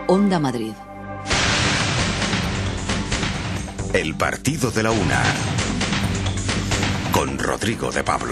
Onda Madrid. El partido de la una, con Rodrigo de Pablo.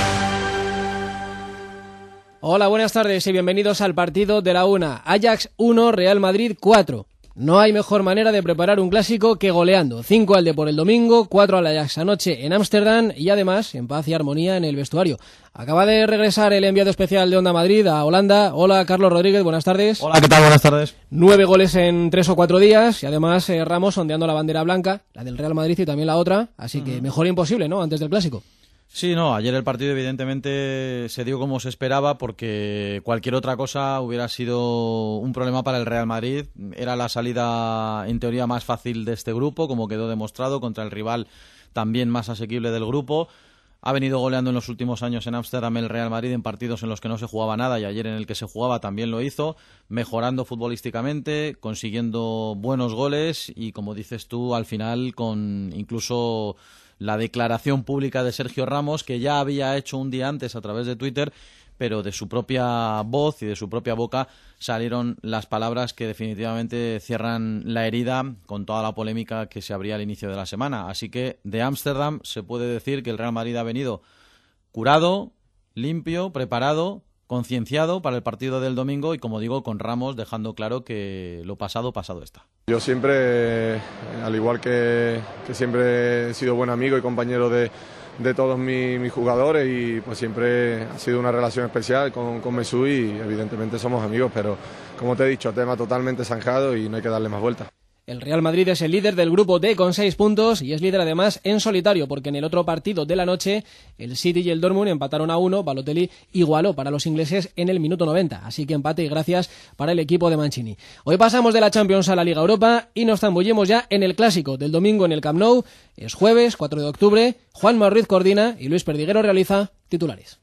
Hola, buenas tardes y bienvenidos al partido de la una. Ajax 1, Real Madrid 4. No hay mejor manera de preparar un clásico que goleando. 5 al Depor el domingo, 4 al Ajax anoche en Ámsterdam y además en paz y armonía en el vestuario. Acaba de regresar el enviado especial de Onda Madrid a Holanda. Hola, Carlos Rodríguez, buenas tardes. Hola, ¿qué tal? Buenas tardes. 9 goles en 3 o 4 días y además Ramos ondeando la bandera blanca, la del Real Madrid y también la otra, así que mejor imposible, ¿no?, antes del clásico. Sí, no, ayer el partido evidentemente se dio como se esperaba porque cualquier otra cosa hubiera sido un problema para el Real Madrid. Era la salida en teoría más fácil de este grupo, como quedó demostrado, contra el rival también más asequible del grupo. Ha venido goleando en los últimos años en Ámsterdam el Real Madrid en partidos en los que no se jugaba nada y ayer en el que se jugaba también lo hizo, mejorando futbolísticamente, consiguiendo buenos goles y, como dices tú, al final con incluso la declaración pública de Sergio Ramos, que ya había hecho un día antes a través de Twitter, pero de su propia voz y de su propia boca salieron las palabras que definitivamente cierran la herida con toda la polémica que se abría al inicio de la semana. Así que de Ámsterdam se puede decir que el Real Madrid ha venido curado, limpio, preparado, concienciado para el partido del domingo y, como digo, con Ramos dejando claro que lo pasado, pasado está. Yo siempre, al igual que siempre he sido buen amigo y compañero de todos mis jugadores y pues siempre ha sido una relación especial con Mesut y evidentemente somos amigos, pero como te he dicho, tema totalmente zanjado y no hay que darle más vueltas. El Real Madrid es el líder del grupo D con 6 puntos y es líder además en solitario porque en el otro partido de la noche el City y el Dortmund empataron a 1, Balotelli igualó para los ingleses en el minuto 90, así que empate y gracias para el equipo de Mancini. Hoy pasamos de la Champions a la Liga Europa y nos zambullimos ya en el clásico del domingo en el Camp Nou. Es jueves 4 de octubre, Juanma Ruiz coordina y Luis Perdiguero realiza titulares.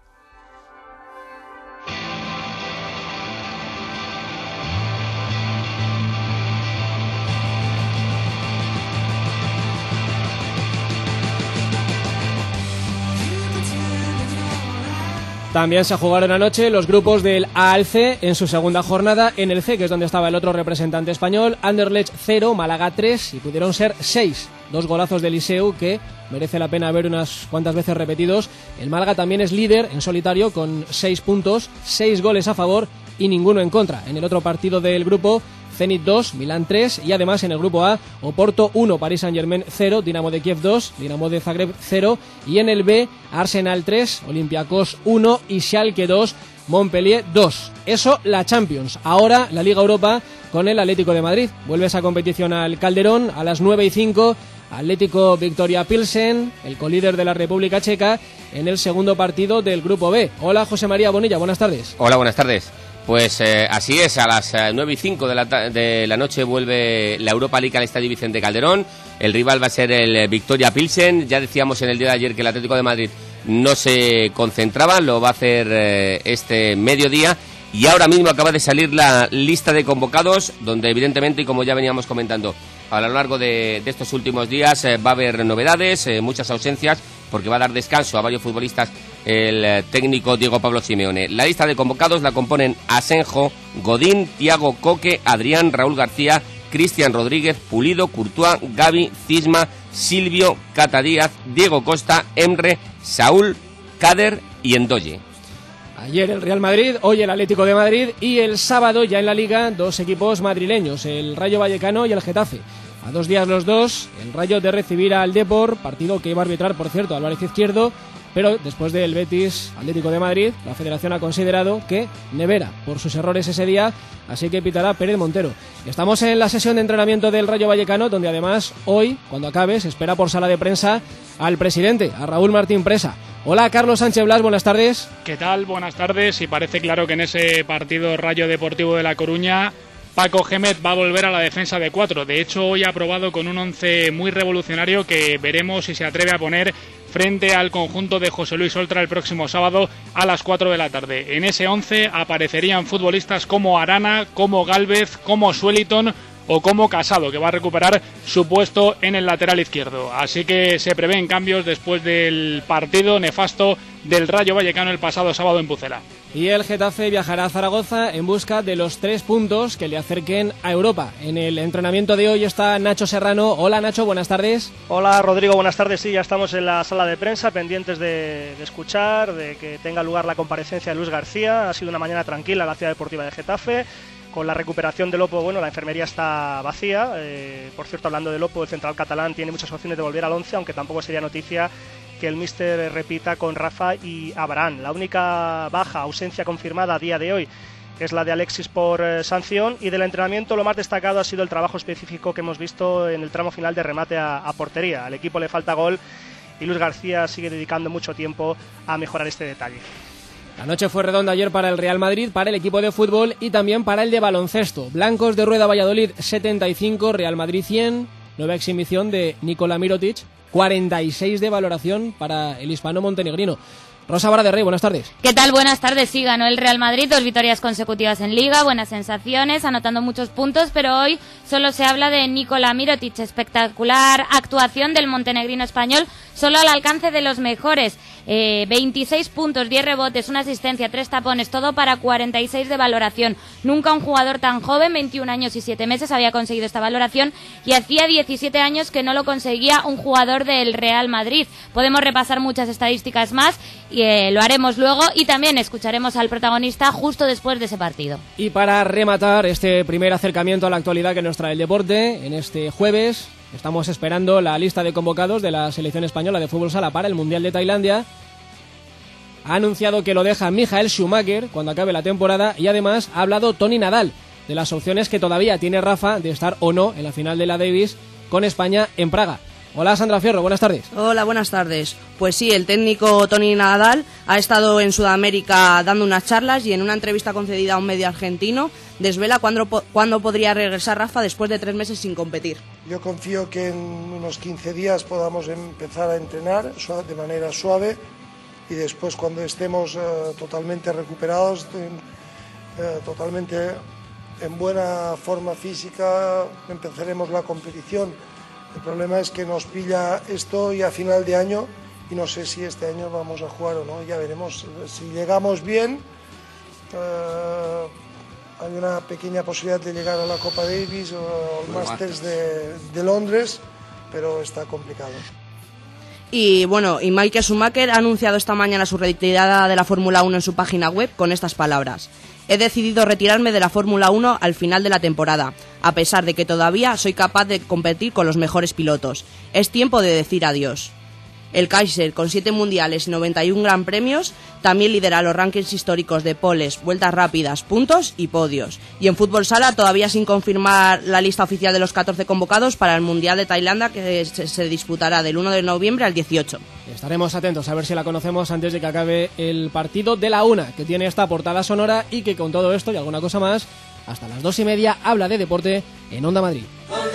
También se jugaron anoche los grupos del A al C en su segunda jornada. En el C, que es donde estaba el otro representante español, Anderlecht 0, Málaga 3 y pudieron ser 6. 2 golazos del Liceu que merece la pena ver unas cuantas veces repetidos. El Málaga también es líder en solitario con 6 puntos, 6 goles a favor y ninguno en contra. En el otro partido del grupo, Zenit 2, Milán 3 y además en el grupo A, Oporto 1, Paris Saint-Germain 0, Dinamo de Kiev 2, Dinamo de Zagreb 0 y en el B, Arsenal 3, Olympiacos 1 y Schalke 2, Montpellier 2. Eso la Champions. Ahora la Liga Europa con el Atlético de Madrid. Vuelve esa competición al Calderón a las 9:05. Atlético Victoria Pilsen, el colíder de la República Checa, en el segundo partido del grupo B. Hola, José María Bonilla, buenas tardes. Hola, buenas tardes. Pues así es, a las 9:05 de la noche vuelve la Europa League al Estadio Vicente Calderón. El rival va a ser el Victoria Pilsen. Ya decíamos en el día de ayer que el Atlético de Madrid no se concentraba, lo va a hacer este mediodía. Y ahora mismo acaba de salir la lista de convocados, donde evidentemente, y como ya veníamos comentando a lo largo de estos últimos días, va a haber novedades, muchas ausencias, porque va a dar descanso a varios futbolistas el técnico Diego Pablo Simeone. La lista de convocados la componen Asenjo, Godín, Thiago, Coque, Adrián, Raúl García, Cristian Rodríguez, Pulido, Courtois, Gavi, Cisma, Silvio, Cata Díaz, Diego Costa, Emre, Saúl, Kader y Endoye. Ayer el Real Madrid, hoy el Atlético de Madrid y el sábado ya en la Liga 2 equipos madrileños, el Rayo Vallecano y el Getafe. A 2 días los dos, el Rayo de recibir al Depor, partido que iba a arbitrar, por cierto, Álvarez Izquierdo, pero después del Betis Atlético de Madrid, la Federación ha considerado que Nevera por sus errores ese día, así que pitará Pérez Montero. Estamos en la sesión de entrenamiento del Rayo Vallecano, donde además hoy, cuando acabe, se espera por sala de prensa al presidente, a Raúl Martín Presa. Hola, Carlos Sánchez Blas, buenas tardes. ¿Qué tal? Buenas tardes. Y parece claro que en ese partido Rayo Deportivo de La Coruña, Paco Gémez va a volver a la defensa de 4. De hecho, hoy ha probado con un 11 muy revolucionario que veremos si se atreve a poner frente al conjunto de José Luis Oltra el próximo sábado a las 4 de la tarde. En ese 11 aparecerían futbolistas como Arana, como Gálvez, como Sueliton o como Casado, que va a recuperar su puesto en el lateral izquierdo. Así que se prevén cambios después del partido nefasto del Rayo Vallecano el pasado sábado en Pucela. Y el Getafe viajará a Zaragoza en busca de los 3 puntos que le acerquen a Europa. En el entrenamiento de hoy está Nacho Serrano. Hola Nacho, buenas tardes. Hola Rodrigo, buenas tardes. Sí, ya estamos en la sala de prensa, pendientes de escuchar, de que tenga lugar la comparecencia de Luis García. Ha sido una mañana tranquila en la Ciudad Deportiva de Getafe. Con la recuperación de Lopo, bueno, la enfermería está vacía. Por cierto, hablando de Lopo, el central catalán tiene muchas opciones de volver al 11, aunque tampoco sería noticia que el míster repita con Rafa y Abraham. La única ausencia confirmada a día de hoy es la de Alexis por sanción, y del entrenamiento lo más destacado ha sido el trabajo específico que hemos visto en el tramo final de remate a portería. Al equipo le falta gol y Luis García sigue dedicando mucho tiempo a mejorar este detalle. La noche fue redonda ayer para el Real Madrid, para el equipo de fútbol y también para el de baloncesto. Blancos de Rueda Valladolid 75, Real Madrid 100, nueva exhibición de Nikola Mirotic, 46 de valoración para el hispano montenegrino. Rosa Vara de Rey, buenas tardes. ¿Qué tal? Buenas tardes. Sí, ganó el Real Madrid, 2 victorias consecutivas en Liga, buenas sensaciones, anotando muchos puntos, pero hoy solo se habla de Nikola Mirotic. Espectacular actuación del montenegrino español, solo al alcance de los mejores. 26 puntos, 10 rebotes, una asistencia, 3 tapones, todo para 46 de valoración. Nunca un jugador tan joven, 21 años y 7 meses, había conseguido esta valoración, y hacía 17 años que no lo conseguía un jugador del Real Madrid. Podemos repasar muchas estadísticas más y lo haremos luego, y también escucharemos al protagonista justo después de ese partido. Y para rematar este primer acercamiento a la actualidad que nos trae el deporte, en este jueves estamos esperando la lista de convocados de la selección española de fútbol sala para el Mundial de Tailandia. Ha anunciado que lo deja Michael Schumacher cuando acabe la temporada, y además ha hablado Toni Nadal de las opciones que todavía tiene Rafa de estar o no en la final de la Davis con España en Praga. Hola Sandra Fierro, buenas tardes. Hola, buenas tardes. Pues sí, el técnico Toni Nadal ha estado en Sudamérica dando unas charlas, y en una entrevista concedida a un medio argentino desvela cuándo podría regresar Rafa después de 3 meses sin competir. Yo confío que en unos 15 días podamos empezar a entrenar de manera suave, y después cuando estemos totalmente recuperados, totalmente en buena forma física, empezaremos la competición. El problema es que nos pilla esto y a final de año, y no sé si este año vamos a jugar o no, ya veremos. Si llegamos bien, hay una pequeña posibilidad de llegar a la Copa Davis o al Masters de Londres, pero está complicado. Y bueno, y Michael Schumacher ha anunciado esta mañana su retirada de la Fórmula 1 en su página web con estas palabras: he decidido retirarme de la Fórmula 1 al final de la temporada, a pesar de que todavía soy capaz de competir con los mejores pilotos. Es tiempo de decir adiós. El Kaiser, con 7 mundiales y 91 gran premios, también lidera los rankings históricos de poles, vueltas rápidas, puntos y podios. Y en fútbol sala, todavía sin confirmar la lista oficial de los 14 convocados para el Mundial de Tailandia, que se disputará del 1 de noviembre al 18. Estaremos atentos a ver si la conocemos antes de que acabe el partido de la una, que tiene esta portada sonora, y que con todo esto y alguna cosa más, hasta las 2:30 habla de deporte en Onda Madrid.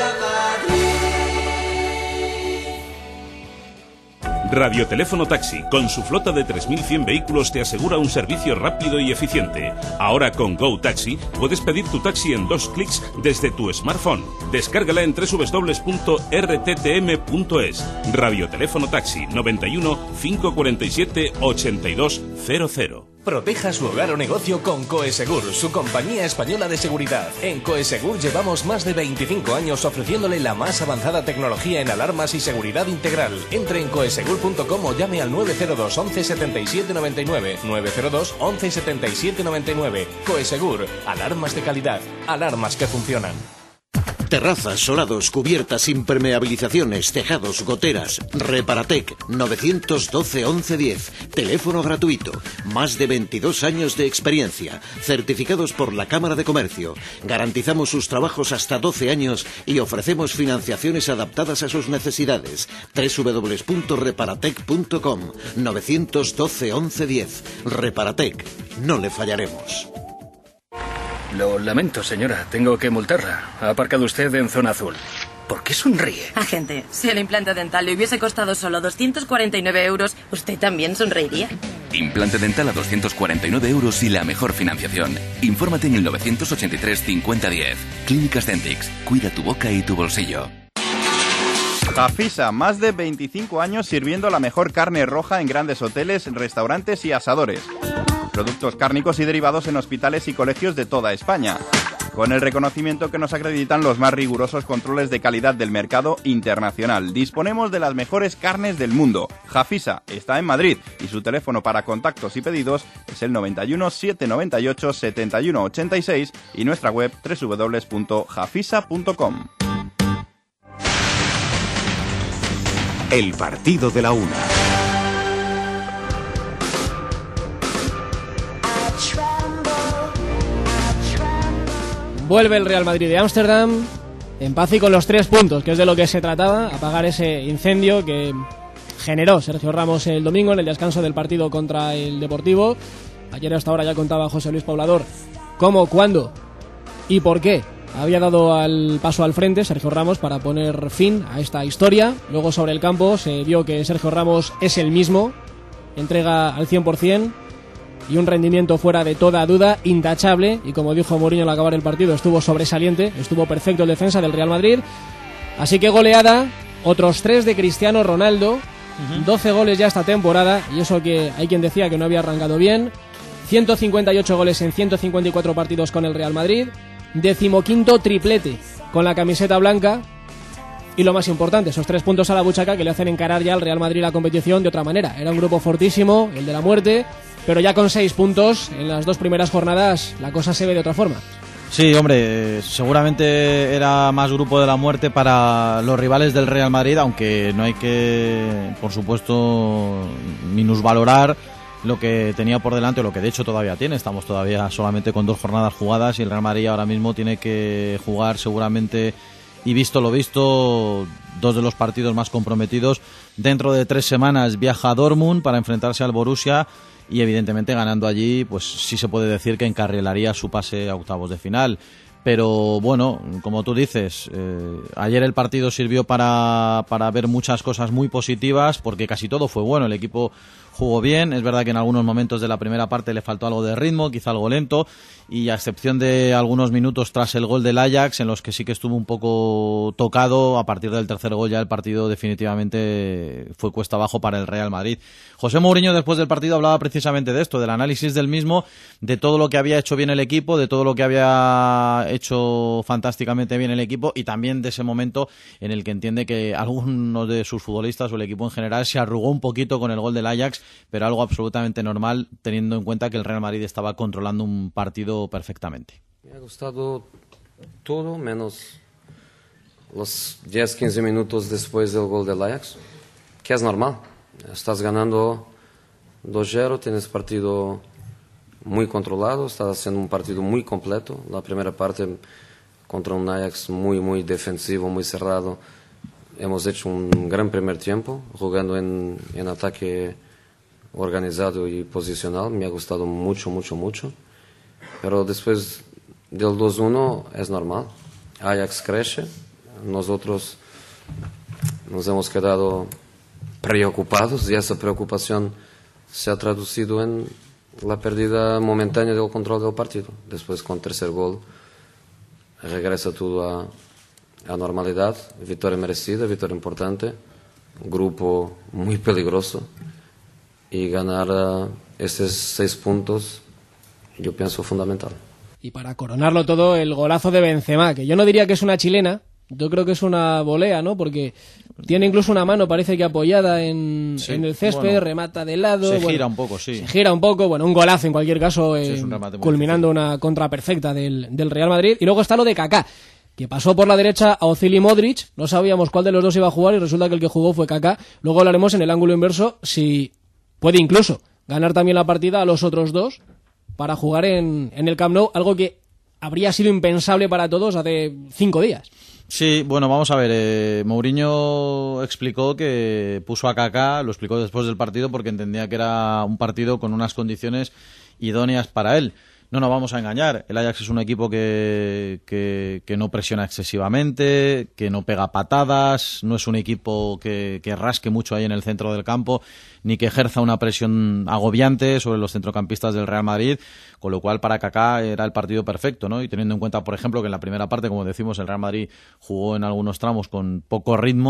Radioteléfono Taxi, con su flota de 3.100 vehículos, te asegura un servicio rápido y eficiente. Ahora con Go Taxi puedes pedir tu taxi en 2 clics desde tu smartphone. Descárgala en www.rttm.es. Radioteléfono Taxi 91 547 8200. Proteja su hogar o negocio con Coesegur, su compañía española de seguridad. En Coesegur llevamos más de 25 años ofreciéndole la más avanzada tecnología en alarmas y seguridad integral. Entre en coesegur.com o llame al 902 11 77 99. 902 11 77 99. Coesegur, alarmas de calidad, alarmas que funcionan. Terrazas, solados, cubiertas, impermeabilizaciones, tejados, goteras. Reparatec 912 1110. Teléfono gratuito. Más de 22 años de experiencia. Certificados por la Cámara de Comercio. Garantizamos sus trabajos hasta 12 años y ofrecemos financiaciones adaptadas a sus necesidades. www.reparatec.com 912 1110. Reparatec. No le fallaremos. Lo lamento, señora. Tengo que multarla. Ha aparcado usted en zona azul. ¿Por qué sonríe? Agente, si el implante dental le hubiese costado solo 249 euros, ¿usted también sonreiría? Implante dental a 249 euros y la mejor financiación. Infórmate en el 983 5010. Clínicas Dentix. Cuida tu boca y tu bolsillo. Gafisa, más de 25 años sirviendo la mejor carne roja en grandes hoteles, restaurantes y asadores. productos cárnicos y derivados en hospitales y colegios de toda España, con el reconocimiento que nos acreditan los más rigurosos controles de calidad del mercado internacional. Disponemos de las mejores carnes del mundo. Jafisa está en Madrid y su teléfono para contactos y pedidos es el 91 798 71 86 y nuestra web www.jafisa.com. El partido de la una. Vuelve el Real Madrid de Ámsterdam en paz y con los 3 puntos, que es de lo que se trataba, apagar ese incendio que generó Sergio Ramos el domingo en el descanso del partido contra el Deportivo. Ayer hasta ahora ya contaba José Luis Poblador cómo, cuándo y por qué había dado al paso al frente Sergio Ramos para poner fin a esta historia. Luego sobre el campo se vio que Sergio Ramos es el mismo, entrega al 100% y un rendimiento fuera de toda duda, intachable, y como dijo Mourinho al acabar el partido, estuvo sobresaliente, estuvo perfecto el defensa del Real Madrid. Así que goleada, otros 3 de Cristiano Ronaldo, 12 goles ya esta temporada, y eso que hay quien decía que no había arrancado bien. 158 goles en 154 partidos con el Real Madrid, 15º triplete con la camiseta blanca, y lo más importante, esos 3 puntos a la buchaca que le hacen encarar ya al Real Madrid la competición de otra manera. Era un grupo fortísimo, el de la muerte, pero ya con 6 puntos en las 2 primeras jornadas la cosa se ve de otra forma. Sí, hombre, seguramente era más grupo de la muerte para los rivales del Real Madrid, aunque no hay que, por supuesto, minusvalorar lo que tenía por delante, o lo que de hecho todavía tiene. Estamos todavía solamente con 2 jornadas jugadas y el Real Madrid ahora mismo tiene que jugar seguramente, y visto lo visto, 2 de los partidos más comprometidos. Dentro de 3 semanas viaja a Dortmund para enfrentarse al Borussia y evidentemente ganando allí pues sí se puede decir que encarrilaría su pase a octavos de final. Pero bueno, como tú dices, ayer el partido sirvió para ver muchas cosas muy positivas, porque casi todo fue bueno. El equipo jugó bien, es verdad que en algunos momentos de la primera parte le faltó algo de ritmo, quizá algo lento, y a excepción de algunos minutos tras el gol del Ajax, en los que sí que estuvo un poco tocado, a partir del tercer gol ya el partido definitivamente fue cuesta abajo para el Real Madrid. José Mourinho después del partido hablaba precisamente de esto, del análisis del mismo, de todo lo que había hecho bien el equipo, de todo lo que había hecho fantásticamente bien el equipo, y también de ese momento en el que entiende que algunos de sus futbolistas o el equipo en general se arrugó un poquito con el gol del Ajax, pero algo absolutamente normal teniendo en cuenta que el Real Madrid estaba controlando un partido perfectamente. Me ha gustado todo menos los 10-15 minutos después del gol del Ajax, que es normal. Estás ganando 2-0, tienes partido muy controlado, estás haciendo un partido muy completo. La primera parte contra un Ajax muy defensivo, muy cerrado. Hemos hecho un gran primer tiempo, jugando en ataque organizado y posicional. Me ha gustado mucho. Pero después del 2-1 es normal. Ajax crece, nosotros nos hemos quedado preocupados y esa preocupación se ha traducido en la pérdida momentánea del control del partido. Después, con tercer gol, regresa todo a normalidad. Victoria merecida, victoria importante, grupo muy peligroso, y ganar estos 6 puntos yo pienso fundamental. Y para coronarlo todo, el golazo de Benzema, que yo no diría que es una chilena, yo creo que es una volea, ¿no? Porque tiene incluso una mano, parece que apoyada en el césped, bueno, remata de lado. Se gira un poco, sí. Se gira un poco, bueno, un golazo en cualquier caso, sí, culminando difícil. Una contra perfecta del Real Madrid. Y luego está lo de Kaká, que pasó por la derecha a Ozil y Modric, no sabíamos cuál de los dos iba a jugar y resulta que el que jugó fue Kaká. Luego hablaremos en el ángulo inverso si puede incluso ganar también la partida a los otros dos para jugar en el Camp Nou, algo que habría sido impensable para todos hace 5 días. Sí, bueno, vamos a ver, Mourinho explicó que puso a Kaká, lo explicó después del partido porque entendía que era un partido con unas condiciones idóneas para él. No nos vamos a engañar, el Ajax es un equipo que no presiona excesivamente, que no pega patadas, no es un equipo que rasque mucho ahí en el centro del campo, ni que ejerza una presión agobiante sobre los centrocampistas del Real Madrid, con lo cual para Kaká era el partido perfecto, ¿no? Y teniendo en cuenta, por ejemplo, que en la primera parte, como decimos, el Real Madrid jugó en algunos tramos con poco ritmo,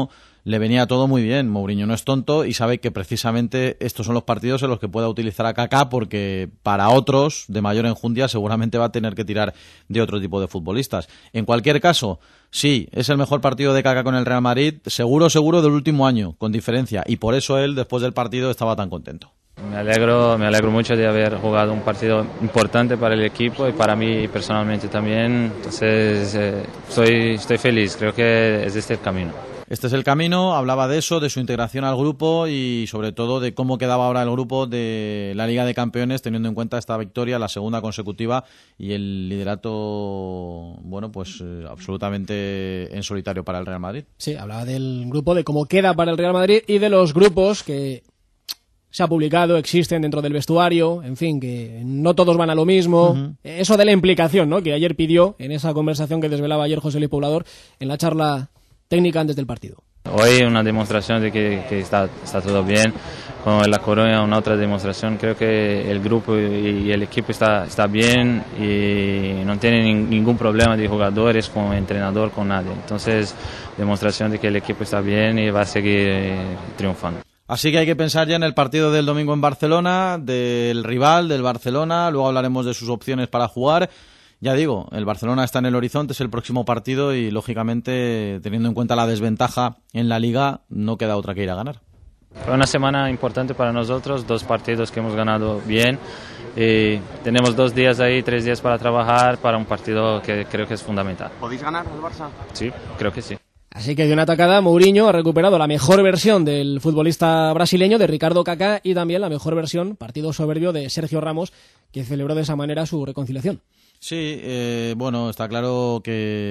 le venía todo muy bien. Mourinho no es tonto y sabe que precisamente estos son los partidos en los que pueda utilizar a Kaká, porque para otros de mayor enjundia seguramente va a tener que tirar de otro tipo de futbolistas. En cualquier caso, sí, es el mejor partido de Kaká con el Real Madrid, seguro del último año, con diferencia, y por eso él después del partido estaba tan contento. Me alegro mucho de haber jugado un partido importante para el equipo y para mí personalmente también. Entonces estoy feliz, creo que es este el camino. Este es el camino, hablaba de eso, de su integración al grupo y sobre todo de cómo quedaba ahora el grupo de la Liga de Campeones, teniendo en cuenta esta victoria, la segunda consecutiva, y el liderato, bueno, pues absolutamente en solitario para el Real Madrid. Sí, hablaba del grupo, de cómo queda para el Real Madrid y de los grupos que se ha publicado, existen dentro del vestuario, en fin, que no todos van a lo mismo. Eso de la implicación, ¿no?, que ayer pidió en esa conversación que desvelaba ayer José Luis Poblador en la charla técnica antes del partido. Hoy una demostración de que está todo bien. Con La Coruña una otra demostración. Creo que el grupo y el equipo está bien y no tiene ningún problema de jugadores, con entrenador, con nadie. Entonces, demostración de que el equipo está bien y va a seguir triunfando. Así que hay que pensar ya en el partido del domingo en Barcelona, del rival, del Barcelona. Luego hablaremos de sus opciones para jugar. Ya digo, el Barcelona está en el horizonte, es el próximo partido y, lógicamente, teniendo en cuenta la desventaja en la Liga, no queda otra que ir a ganar. Fue una semana importante para nosotros, 2 partidos que hemos ganado bien. Y tenemos 2 días ahí, 3 días para trabajar para un partido que creo que es fundamental. ¿Podéis ganar al Barça? Sí, creo que sí. Así que de una atacada, Mourinho ha recuperado la mejor versión del futbolista brasileño, de Ricardo Kaká, y también la mejor versión, partido soberbio, de Sergio Ramos, que celebró de esa manera su reconciliación. Sí, bueno, está claro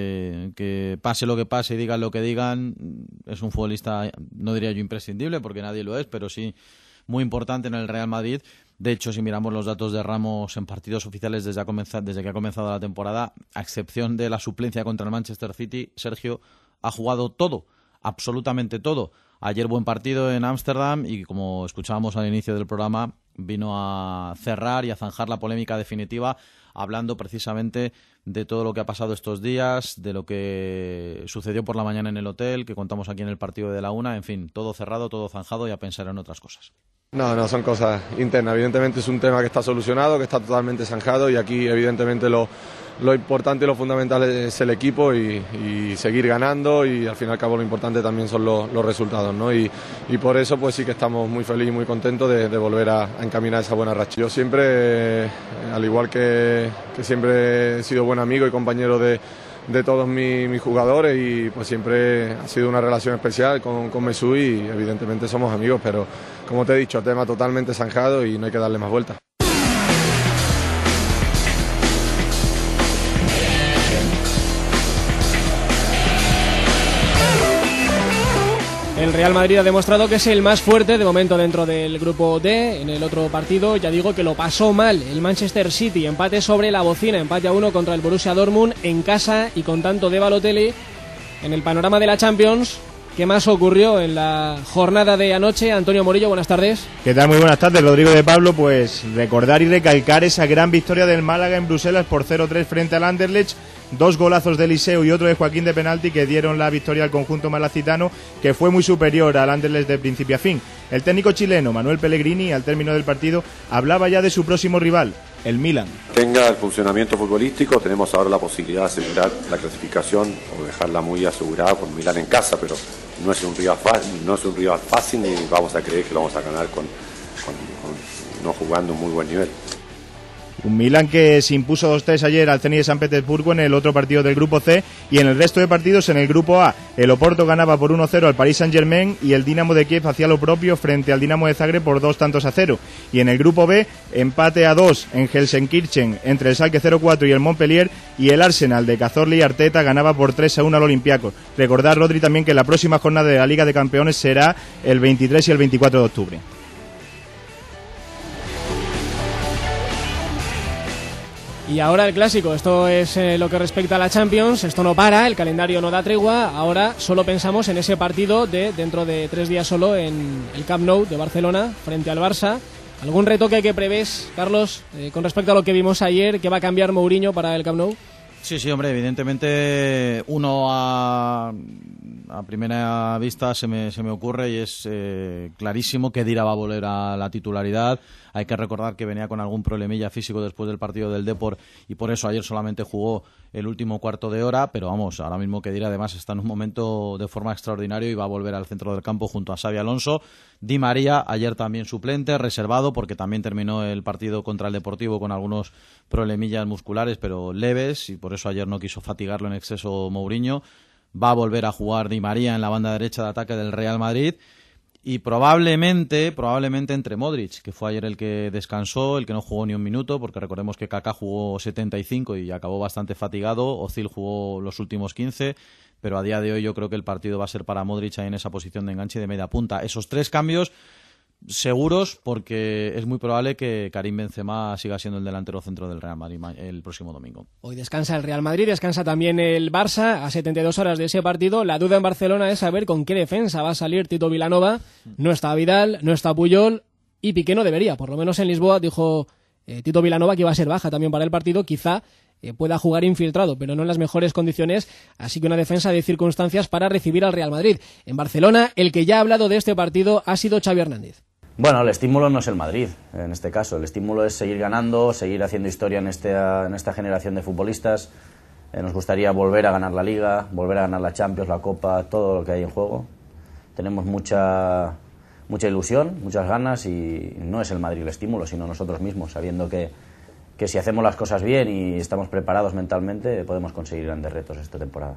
que pase lo que pase y digan lo que digan, es un futbolista, no diría yo imprescindible, porque nadie lo es, pero sí muy importante en el Real Madrid. De hecho, si miramos los datos de Ramos en partidos oficiales desde que ha comenzado la temporada, a excepción de la suplencia contra el Manchester City, Sergio ha jugado todo, absolutamente todo. Ayer buen partido en Ámsterdam y, como escuchábamos al inicio del programa, vino a cerrar y a zanjar la polémica definitiva, hablando precisamente de todo lo que ha pasado estos días, de lo que sucedió por la mañana en el hotel, que contamos aquí en el partido de la 1, en fin, todo cerrado, todo zanjado y a pensar en otras cosas. No, son cosas internas. Evidentemente es un tema que está solucionado, que está totalmente zanjado, y aquí evidentemente lo importante y lo fundamental es el equipo y seguir ganando, y al fin y al cabo lo importante también son los resultados, ¿no? Y por eso pues sí que estamos muy felices y muy contentos de volver a encaminar esa buena racha. Yo siempre, al igual que siempre he sido buen amigo y compañero de todos mis jugadores, y pues siempre ha sido una relación especial con Mesut, y evidentemente somos amigos, pero como te he dicho, tema totalmente zanjado y no hay que darle más vueltas. El Real Madrid ha demostrado que es el más fuerte de momento dentro del grupo D. En el otro partido, ya digo que lo pasó mal el Manchester City, empate sobre la bocina, empate a 1 contra el Borussia Dortmund en casa y con tanto de Balotelli. En el panorama de la Champions, ¿qué más ocurrió en la jornada de anoche? Antonio Morillo, buenas tardes. ¿Qué tal? Muy buenas tardes, Rodrigo de Pablo. Pues recordar y recalcar esa gran victoria del Málaga en Bruselas por 0-3 frente al Anderlecht. 2 golazos de Eliseu y otro de Joaquín de penalti que dieron la victoria al conjunto malacitano, que fue muy superior al Anderlecht de principio a fin. El técnico chileno Manuel Pellegrini, al término del partido, hablaba ya de su próximo rival, el Milan. Tenga el funcionamiento futbolístico, tenemos ahora la posibilidad de asegurar la clasificación o dejarla muy asegurada con Milan en casa, pero no es un rival fácil ni vamos a creer que lo vamos a ganar con no jugando un muy buen nivel. Un Milan que se impuso 2-3 ayer al Zenit de San Petersburgo en el otro partido del grupo C, y en el resto de partidos en el grupo A, el Oporto ganaba por 1-0 al Paris Saint-Germain y el Dinamo de Kiev hacía lo propio frente al Dinamo de Zagreb por 2-0. Y en el grupo B, empate a 2 en Gelsenkirchen entre el Schalke 04 y el Montpellier, y el Arsenal de Cazorla y Arteta ganaba por 3-1 al Olympiacos. Recordar, Rodri, también que la próxima jornada de la Liga de Campeones será el 23 y el 24 de octubre. Y ahora el clásico, esto es lo que respecta a la Champions, esto no para, el calendario no da tregua, ahora solo pensamos en ese partido de dentro de 3 días solo en el Camp Nou de Barcelona frente al Barça. ¿Algún retoque que prevés, Carlos, con respecto a lo que vimos ayer, que va a cambiar Mourinho para el Camp Nou? Sí, hombre, evidentemente uno a primera vista se me ocurre y es clarísimo que Dira va a volver a la titularidad. Hay que recordar que venía con algún problemilla físico después del partido del Depor y por eso ayer solamente jugó el último cuarto de hora, pero vamos, ahora mismo que Dira además está en un momento de forma extraordinario y va a volver al centro del campo junto a Xabi Alonso. Di María, ayer también suplente, reservado, porque también terminó el partido contra el Deportivo con algunos problemillas musculares, pero leves, y por eso ayer no quiso fatigarlo en exceso Mourinho. Va a volver a jugar Di María en la banda derecha de ataque del Real Madrid. Y probablemente entre Modric, que fue ayer el que descansó, el que no jugó ni un minuto, porque recordemos que Kaká jugó 75 y acabó bastante fatigado, Özil jugó los últimos 15, pero a día de hoy yo creo que el partido va a ser para Modric ahí en esa posición de enganche y de media punta. Esos 3 cambios seguros, porque es muy probable que Karim Benzema siga siendo el delantero centro del Real Madrid el próximo domingo. Hoy descansa el Real Madrid, descansa también el Barça a 72 horas de ese partido. La duda en Barcelona es saber con qué defensa va a salir Tito Vilanova. No está Vidal, no está Puyol y Piqué no debería. Por lo menos en Lisboa dijo Tito Vilanova que iba a ser baja también para el partido. Quizá pueda jugar infiltrado, pero no en las mejores condiciones, así que una defensa de circunstancias para recibir al Real Madrid. En Barcelona, el que ya ha hablado de este partido ha sido Xavi Hernández. Bueno, el estímulo no es el Madrid, en este caso. El estímulo es seguir ganando, seguir haciendo historia en esta generación de futbolistas. Nos gustaría volver a ganar la Liga, volver a ganar la Champions, la Copa, todo lo que hay en juego. Tenemos mucha ilusión, muchas ganas y no es el Madrid el estímulo, sino nosotros mismos, sabiendo que si hacemos las cosas bien y estamos preparados mentalmente, podemos conseguir grandes retos esta temporada.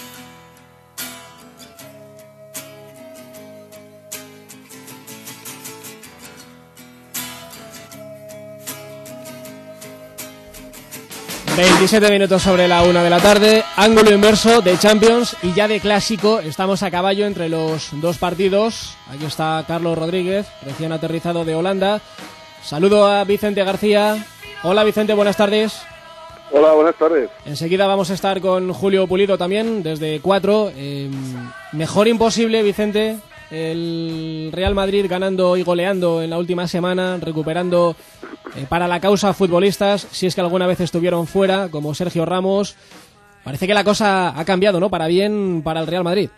...27 minutos sobre la 1 de la tarde... ...ángulo inverso de Champions... ...y ya de Clásico... ...estamos a caballo entre los 2 partidos... ...aquí está Carlos Rodríguez... ...recién aterrizado de Holanda... ...saludo a Vicente García... ...hola Vicente, buenas tardes... Hola, buenas tardes... ...enseguida vamos a estar con Julio Pulido también... ...desde 4... ...mejor imposible, Vicente... El Real Madrid ganando y goleando en la última semana, recuperando para la causa futbolistas, si es que alguna vez estuvieron fuera, como Sergio Ramos. Parece que la cosa ha cambiado, ¿no? Para bien para el Real Madrid.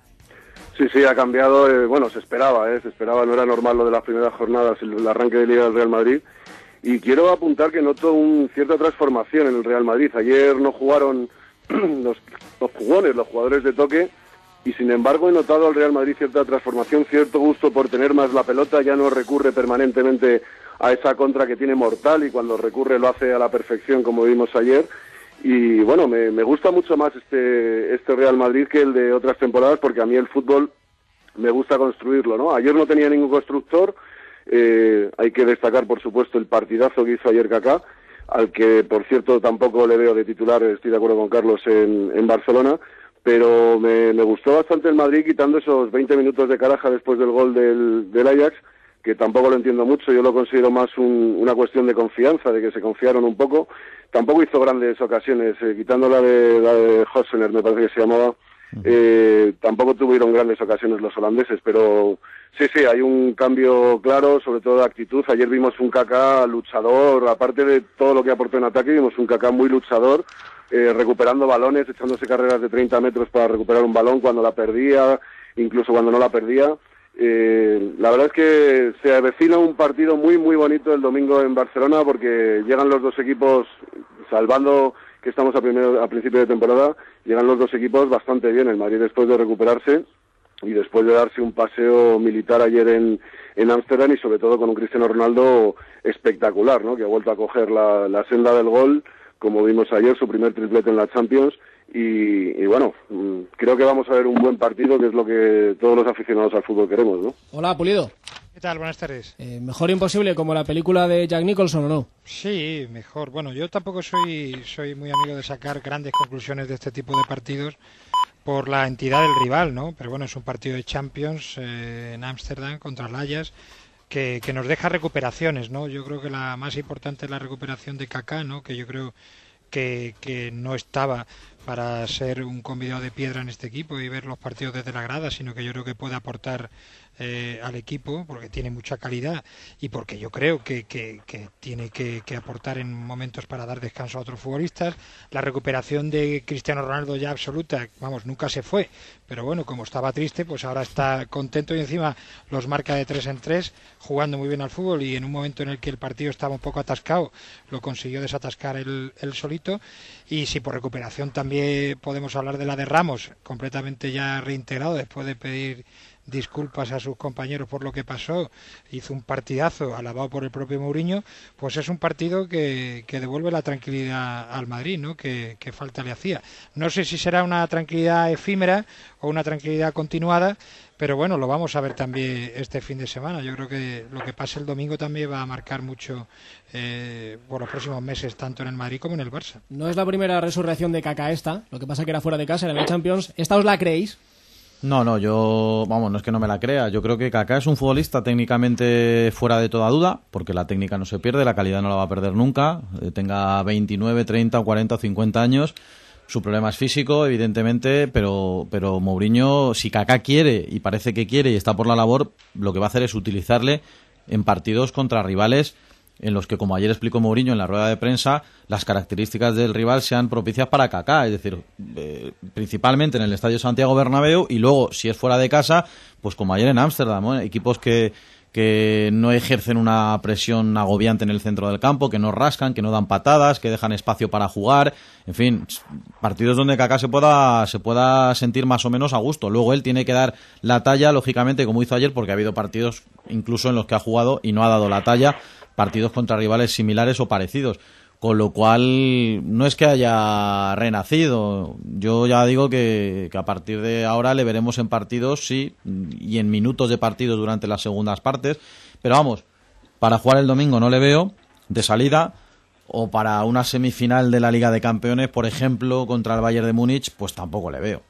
Sí, ha cambiado. Bueno, se esperaba, no era normal lo de las primeras jornadas, el arranque de Liga del Real Madrid. Y quiero apuntar que noto cierta transformación en el Real Madrid. Ayer no jugaron los jugones, los jugadores de toque. Y sin embargo he notado al Real Madrid cierta transformación, cierto gusto por tener más la pelota, ya no recurre permanentemente a esa contra que tiene mortal y cuando recurre lo hace a la perfección como vimos ayer. Y bueno, me gusta mucho más este Real Madrid que el de otras temporadas porque a mí el fútbol me gusta construirlo, ¿no? Ayer no tenía ningún constructor, hay que destacar por supuesto el partidazo que hizo ayer Kaká, al que por cierto tampoco le veo de titular, estoy de acuerdo con Carlos, en Barcelona. Pero me gustó bastante el Madrid quitando esos 20 minutos de caraja después del gol del Ajax, que tampoco lo entiendo mucho, yo lo considero más una cuestión de confianza, de que se confiaron un poco. Tampoco hizo grandes ocasiones, quitando la de Hossener, me parece que se llamaba, tampoco tuvieron grandes ocasiones los holandeses, pero sí, hay un cambio claro, sobre todo de actitud. Ayer vimos un Kaká luchador, aparte de todo lo que aportó en ataque, vimos un Kaká muy luchador, recuperando balones, echándose carreras de 30 metros para recuperar un balón cuando la perdía, incluso cuando no la perdía. La verdad es que se avecina un partido muy muy bonito el domingo en Barcelona porque llegan los dos equipos, salvando que estamos a principio de temporada, llegan los dos equipos bastante bien. El Madrid después de recuperarse y después de darse un paseo militar ayer en Ámsterdam y sobre todo con un Cristiano Ronaldo espectacular, ¿no? Que ha vuelto a coger la senda del gol, como vimos ayer, su primer triplete en la Champions. Y bueno, creo que vamos a ver un buen partido, que es lo que todos los aficionados al fútbol queremos, ¿no? Hola, Pulido. ¿Qué tal? Buenas tardes. ¿Mejor imposible como la película de Jack Nicholson o no? Sí, mejor. Bueno, yo tampoco soy muy amigo de sacar grandes conclusiones de este tipo de partidos por la entidad del rival, ¿no? Pero bueno, es un partido de Champions en Ámsterdam contra el Ajax que nos deja recuperaciones, ¿no? Yo creo que la más importante es la recuperación de Kaká, ¿no? Que yo creo que no estaba para ser un convidado de piedra en este equipo y ver los partidos desde la grada, sino que yo creo que puede aportar al equipo, porque tiene mucha calidad y porque yo creo que tiene que aportar en momentos para dar descanso a otros futbolistas. La recuperación de Cristiano Ronaldo ya absoluta, vamos, nunca se fue, pero bueno, como estaba triste, pues ahora está contento y encima los marca de 3 en 3, jugando muy bien al fútbol, y en un momento en el que el partido estaba un poco atascado, lo consiguió desatascar él solito. Y si por recuperación también podemos hablar de la de Ramos, completamente ya reintegrado después de pedir disculpas a sus compañeros por lo que pasó, hizo un partidazo alabado por el propio Mourinho, pues es un partido que devuelve la tranquilidad al Madrid, ¿no? Que falta le hacía. No sé si será una tranquilidad efímera o una tranquilidad continuada, pero bueno, lo vamos a ver también este fin de semana. Yo creo que lo que pase el domingo también va a marcar mucho por los próximos meses, tanto en el Madrid como en el Barça. No es la primera resurrección de Kaká esta, lo que pasa que era fuera de casa, en el Champions. ¿Esta os la creéis? No, no es que no me la crea. Yo creo que Kaká es un futbolista técnicamente fuera de toda duda, porque la técnica no se pierde, la calidad no la va a perder nunca. Tenga 29, 30, 40 o 50 años. Su problema es físico, evidentemente, pero Mourinho, si Kaká quiere, y parece que quiere, y está por la labor, lo que va a hacer es utilizarle en partidos contra rivales en los que, como ayer explicó Mourinho en la rueda de prensa, las características del rival sean propicias para Kaká, es decir, principalmente en el Estadio Santiago Bernabéu, y luego, si es fuera de casa, pues como ayer en Ámsterdam, ¿no? Equipos que no ejercen una presión agobiante en el centro del campo, que no rascan, que no dan patadas, que dejan espacio para jugar, en fin, partidos donde Kaká se pueda sentir más o menos a gusto. Luego él tiene que dar la talla, lógicamente, como hizo ayer, porque ha habido partidos incluso en los que ha jugado y no ha dado la talla, partidos contra rivales similares o parecidos, con lo cual no es que haya renacido. Yo ya digo que a partir de ahora le veremos en partidos, sí, y en minutos de partidos durante las segundas partes, pero vamos, para jugar el domingo no le veo de salida, o para una semifinal de la Liga de Campeones, por ejemplo, contra el Bayern de Múnich, pues tampoco le veo.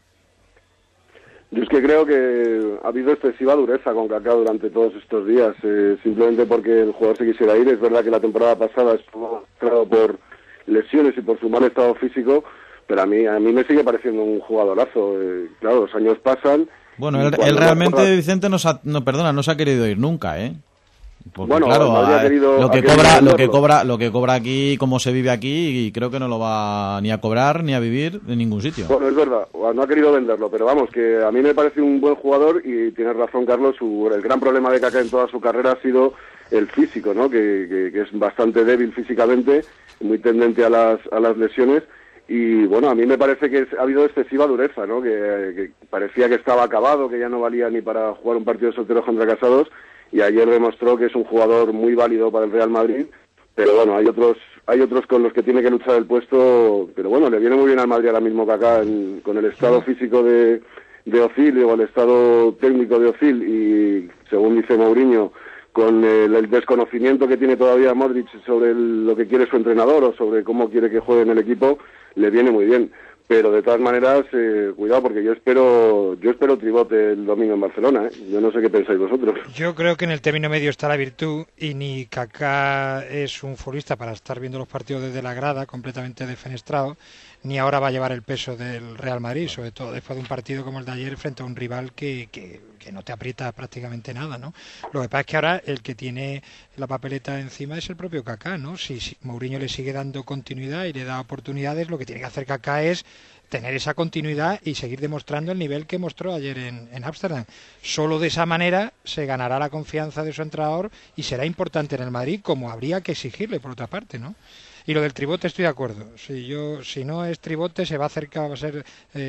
Yo es que creo que ha habido excesiva dureza con Kaká durante todos estos días, simplemente porque el jugador se quisiera ir. Es verdad que la temporada pasada estuvo marcado por lesiones y por su mal estado físico, pero a mí me sigue pareciendo un jugadorazo. Claro, los años pasan. Bueno, él realmente, Vicente, no se ha querido ir nunca, ¿eh? Porque, bueno, claro, lo que cobra aquí, como se vive aquí, y creo que no lo va ni a cobrar ni a vivir en ningún sitio. Bueno, es verdad, no ha querido venderlo, pero vamos, que a mí me parece un buen jugador, y tienes razón, Carlos, el gran problema de Kaká en toda su carrera ha sido el físico, ¿no? Que es bastante débil físicamente, muy tendente a las lesiones, y bueno, a mí me parece que ha habido excesiva dureza, ¿no? Que parecía que estaba acabado, que ya no valía ni para jugar un partido de solteros contra casados, y ayer demostró que es un jugador muy válido para el Real Madrid, pero bueno, hay otros con los que tiene que luchar el puesto, pero bueno, le viene muy bien al Madrid ahora mismo Kaká con el estado físico de Özil o el estado técnico de Özil, y según dice Mourinho, con el desconocimiento que tiene todavía Modric sobre lo que quiere su entrenador o sobre cómo quiere que juegue en el equipo, le viene muy bien. Pero de todas maneras, cuidado, porque yo espero tribote el domingo en Barcelona, ¿eh? Yo no sé qué pensáis vosotros. Yo creo que en el término medio está la virtud, y ni Kaká es un futbolista para estar viendo los partidos desde la grada completamente defenestrado, ni ahora va a llevar el peso del Real Madrid, sobre todo después de un partido como el de ayer frente a un rival que no te aprieta prácticamente nada, ¿no? Lo que pasa es que ahora el que tiene la papeleta encima es el propio Kaká, ¿no? Si Mourinho le sigue dando continuidad y le da oportunidades, lo que tiene que hacer Kaká es tener esa continuidad y seguir demostrando el nivel que mostró ayer en Ámsterdam. Solo de esa manera se ganará la confianza de su entrenador y será importante en el Madrid, como habría que exigirle por otra parte, ¿no? Y lo del tribote estoy de acuerdo. Si no es tribote, se va a acercar, va a ser,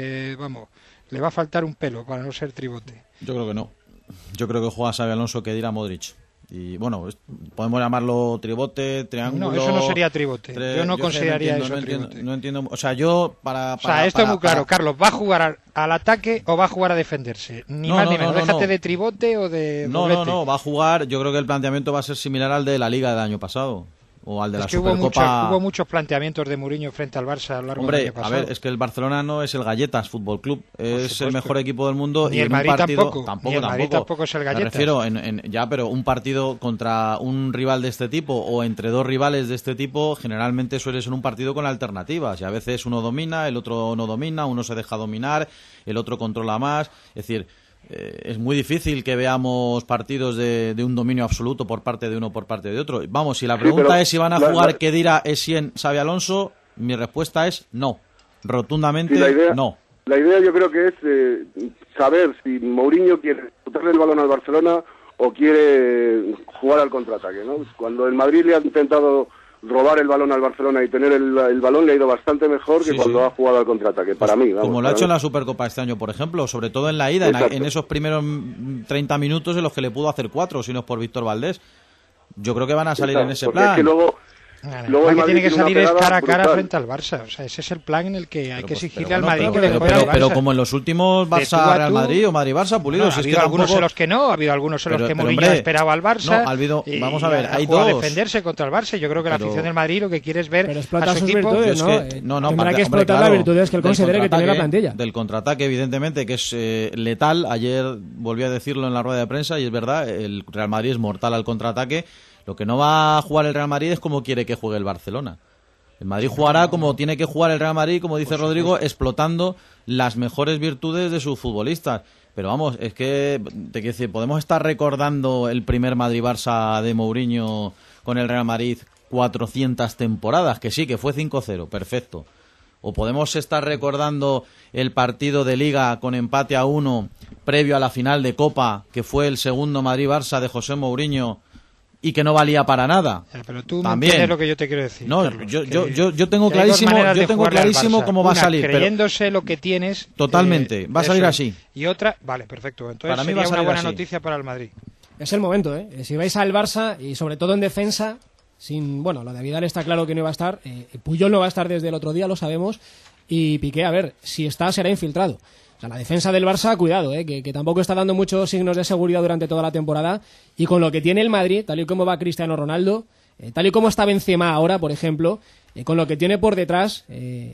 le va a faltar un pelo para no ser tribote. Yo creo que no. Yo creo que juega Xabi Alonso que dirá Modric. Y bueno, podemos llamarlo tribote, triángulo. No, eso no sería tribote. Yo no consideraría eso tribote. No entiendo. O sea, yo esto es muy claro, Carlos. ¿Va a jugar al ataque o va a jugar a defenderse? Ni más ni menos. Déjate de tribote o de doblete. No, va a jugar. Yo creo que el planteamiento va a ser similar al de la Liga del año pasado. O al de la que Supercopa. Hubo muchos planteamientos de Mourinho frente al Barça a lo largo del año pasado. A ver, es que el Barcelona no es el Galletas Fútbol Club, es el mejor equipo del mundo. Ni y el Madrid tampoco. Ni el Madrid tampoco es el Galletas. Me refiero, pero un partido contra un rival de este tipo o entre dos rivales de este tipo generalmente suele ser un partido con alternativas. Y a veces uno domina, el otro no domina, uno se deja dominar, el otro controla más. Es decir, es muy difícil que veamos partidos de un dominio absoluto por parte de uno por parte de otro. Vamos, si la pregunta es si van a jugar Khedira, Essien, Xabi Alonso, mi respuesta es no, rotundamente no. La idea yo creo que es saber si Mourinho quiere botarle el balón al Barcelona o quiere jugar al contraataque, ¿no? Cuando el Madrid le ha intentado robar el balón al Barcelona y tener el balón, le ha ido bastante mejor que cuando ha jugado al contraataque, para mí. Vamos, como lo ha hecho en la Supercopa este año, por ejemplo, sobre todo en la ida, en esos primeros 30 minutos en los que le pudo hacer 4, si no es por Víctor Valdés. Yo creo que van a salir en ese plan. Es que luego el que tiene que salir es cara a cara frente al Barça. O sea, ese es el plan en el que hay que exigirle al Madrid que le juegue al Barça. Pero como en los últimos Barça-Real Madrid o Madrid-Barça, Pulido. Ha habido algunos en los que no, ha habido algunos en los que Mourinho esperaba al Barça. Vamos a ver, hay dos. dos. Defenderse contra el Barça. Yo creo que la afición del Madrid lo que quiere es ver a su sus equipo. virtudes, ¿no? Tendrá que explotar las virtudes que él considere que tiene la plantilla. Del contraataque, evidentemente, que es letal. Ayer volví a decirlo en la rueda de prensa y es verdad, el Real Madrid es mortal al contraataque. Lo que no va a jugar el Real Madrid es como quiere que juegue el Barcelona. El Madrid jugará como tiene que jugar el Real Madrid, como dice Rodrigo, explotando las mejores virtudes de sus futbolistas. Pero vamos, es que te quiero decir, podemos estar recordando el primer Madrid-Barça de Mourinho con el Real Madrid 400 temporadas, que sí, que fue 5-0, perfecto. O podemos estar recordando el partido de Liga con empate a 1 previo a la final de Copa, que fue el segundo Madrid-Barça de José Mourinho, y que no valía para nada. Pero tú también entiendes lo que yo te quiero decir. No, Carlos, yo tengo clarísimo cómo va a salir. Creyéndose lo que tienes. Totalmente, va a salir así. Y otra, vale, perfecto. Entonces para mí sería va a salir una buena así. noticia para el Madrid. Es el momento, ¿eh? Si vais al Barça, y sobre todo en defensa, lo de Vidal está claro que no iba a estar. Puyol no va a estar desde el otro día, lo sabemos. Y Piqué, a ver, si está, será infiltrado. O sea, la defensa del Barça, cuidado, que tampoco está dando muchos signos de seguridad durante toda la temporada. Y con lo que tiene el Madrid, tal y como va Cristiano Ronaldo, tal y como está Benzema ahora, por ejemplo, con lo que tiene por detrás,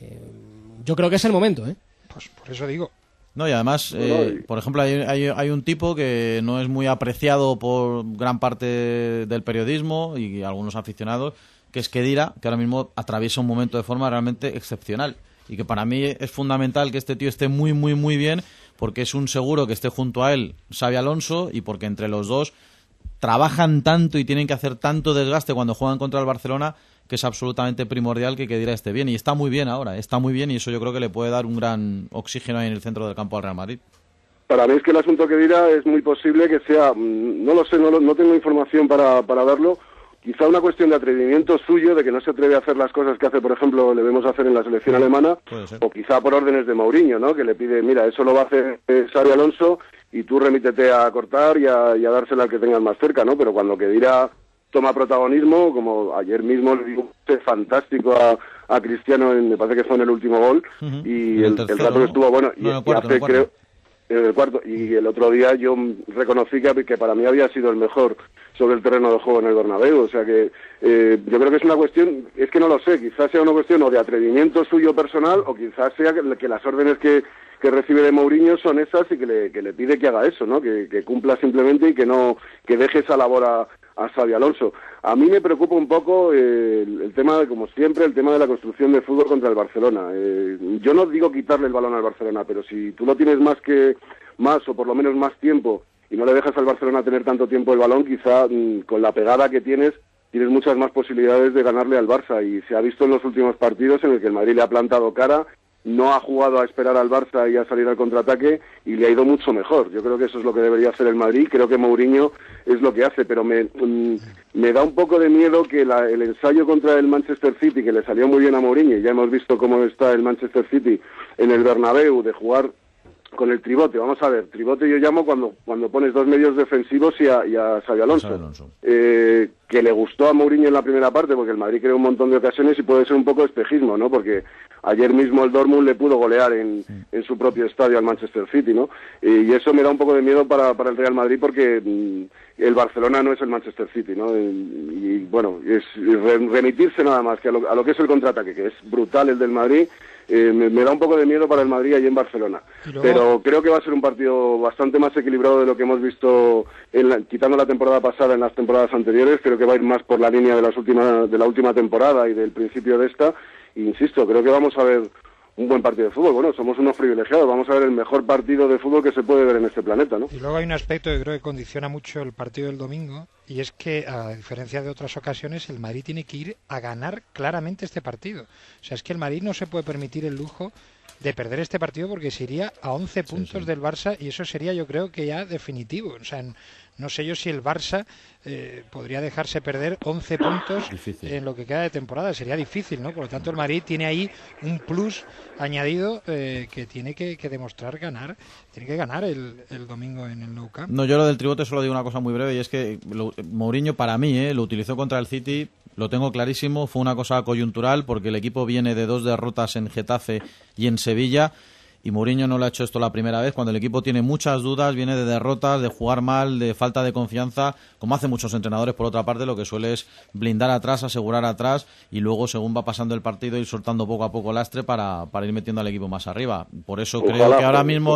yo creo que es el momento. Pues por eso digo. No, y además, por ejemplo, hay un tipo que no es muy apreciado por gran parte del periodismo y algunos aficionados, que es Khedira, que ahora mismo atraviesa un momento de forma realmente excepcional. Y que para mí es fundamental que este tío esté muy, muy, muy bien, porque es un seguro que esté junto a él Xabi Alonso y porque entre los dos trabajan tanto y tienen que hacer tanto desgaste cuando juegan contra el Barcelona, que es absolutamente primordial que Khedira esté bien. Y está muy bien ahora, está muy bien, y eso yo creo que le puede dar un gran oxígeno ahí en el centro del campo al Real Madrid. Para mí es que el asunto Khedira es muy posible que sea, no lo sé, no tengo información para verlo. Quizá una cuestión de atrevimiento suyo, de que no se atreve a hacer las cosas que hace, por ejemplo, le vemos hacer en la selección alemana, o quizá por órdenes de Mourinho, ¿no? Que le pide, mira, eso lo va a hacer Xabi Alonso y tú remítete a cortar y a dársela al que tengas más cerca, ¿no? Pero cuando Khedira toma protagonismo, como ayer mismo le dio un fantástico a Cristiano, me parece que fue en el último gol, y el rato que estuvo, bueno, creo... el cuarto, y el otro día yo reconocí que para mí había sido el mejor sobre el terreno de juego en el Bernabéu, o sea que yo creo que es una cuestión, es que no lo sé, quizás sea una cuestión o de atrevimiento suyo personal, o quizás sea que las órdenes que recibe de Mourinho son esas y que le pide que haga eso, ¿no? Que cumpla simplemente y que deje esa labor a Xabi Alonso. A mí me preocupa un poco el tema, como siempre, el tema de la construcción de fútbol contra el Barcelona. Yo no digo quitarle el balón al Barcelona, pero si tú lo tienes más o por lo menos más tiempo y no le dejas al Barcelona tener tanto tiempo el balón, quizá con la pegada que tienes muchas más posibilidades de ganarle al Barça, y se ha visto en los últimos partidos en el que el Madrid le ha plantado cara, no ha jugado a esperar al Barça y a salir al contraataque y le ha ido mucho mejor. Yo creo que eso es lo que debería hacer el Madrid, creo que Mourinho es lo que hace, pero me da un poco de miedo que el ensayo contra el Manchester City, que le salió muy bien a Mourinho, y ya hemos visto cómo está el Manchester City en el Bernabéu, de jugar con el tribote. Vamos a ver, tribote yo llamo cuando pones dos medios defensivos y a Xabi Alonso. Que le gustó a Mourinho en la primera parte, porque el Madrid creó un montón de ocasiones y puede ser un poco espejismo, ¿no? Porque ayer mismo el Dortmund le pudo golear en su propio estadio al Manchester City, ¿no? Y eso me da un poco de miedo para el Real Madrid, porque el Barcelona no es el Manchester City, ¿no? Y bueno, es remitirse nada más que a lo que es el contraataque, que es brutal el del Madrid. Me da un poco de miedo para el Madrid allí en Barcelona. Pero creo que va a ser un partido bastante más equilibrado de lo que hemos visto quitando la temporada pasada en las temporadas anteriores. Creo que va a ir más por la línea de la última temporada y del principio de esta. E insisto, creo que vamos a ver un buen partido de fútbol. Bueno, somos unos privilegiados, vamos a ver el mejor partido de fútbol que se puede ver en este planeta, ¿no? Y luego hay un aspecto que creo que condiciona mucho el partido del domingo, y es que, a diferencia de otras ocasiones, el Madrid tiene que ir a ganar claramente este partido. O sea, es que el Madrid no se puede permitir el lujo de perder este partido, porque se iría a 11 puntos del Barça, y eso sería, yo creo, que ya definitivo. O sea, no sé yo si el Barça podría dejarse perder 11 puntos en lo que queda de temporada. Sería difícil, ¿no? Por lo tanto, el Madrid tiene ahí un plus añadido que tiene que demostrar ganar. Tiene que ganar el domingo en el Nou Camp. No, yo lo del tribote solo digo una cosa muy breve, y es que Mourinho, para mí, lo utilizó contra el City, lo tengo clarísimo, fue una cosa coyuntural, porque el equipo viene de 2 derrotas en Getafe y en Sevilla, y Mourinho no lo ha hecho esto la primera vez. Cuando el equipo tiene muchas dudas, viene de derrotas, de jugar mal, de falta de confianza, como hacen muchos entrenadores, por otra parte, lo que suele es blindar atrás, asegurar atrás, y luego, según va pasando el partido, ir soltando poco a poco lastre para ir metiendo al equipo más arriba. Por eso creo que ahora mismo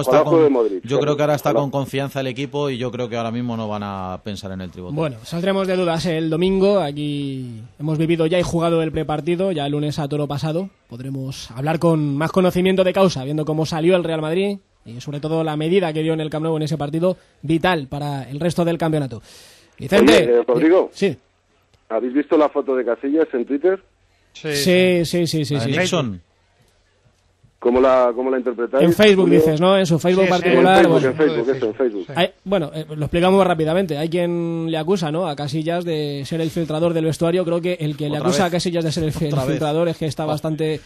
está con confianza el equipo, y yo creo que ahora mismo no van a pensar en el tribote. Bueno, saldremos de dudas el domingo. Aquí hemos vivido ya y jugado el prepartido, ya el lunes a toro pasado. Podremos hablar con más conocimiento de causa, viendo cómo salió el Real Madrid y sobre todo la medida que dio en el Camp Nou en ese partido, vital para el resto del campeonato. Vicente. Oye, Rodrigo. Sí. ¿Habéis visto la foto de Casillas en Twitter? Sí. Nixon. ¿Cómo la interpretáis? En Facebook dices, ¿no? En su Facebook particular. En Facebook. Lo explicamos rápidamente. Hay quien le acusa, ¿no?, a Casillas de ser el filtrador del vestuario. Creo que el que le acusa a Casillas de ser el filtrador es que está bastante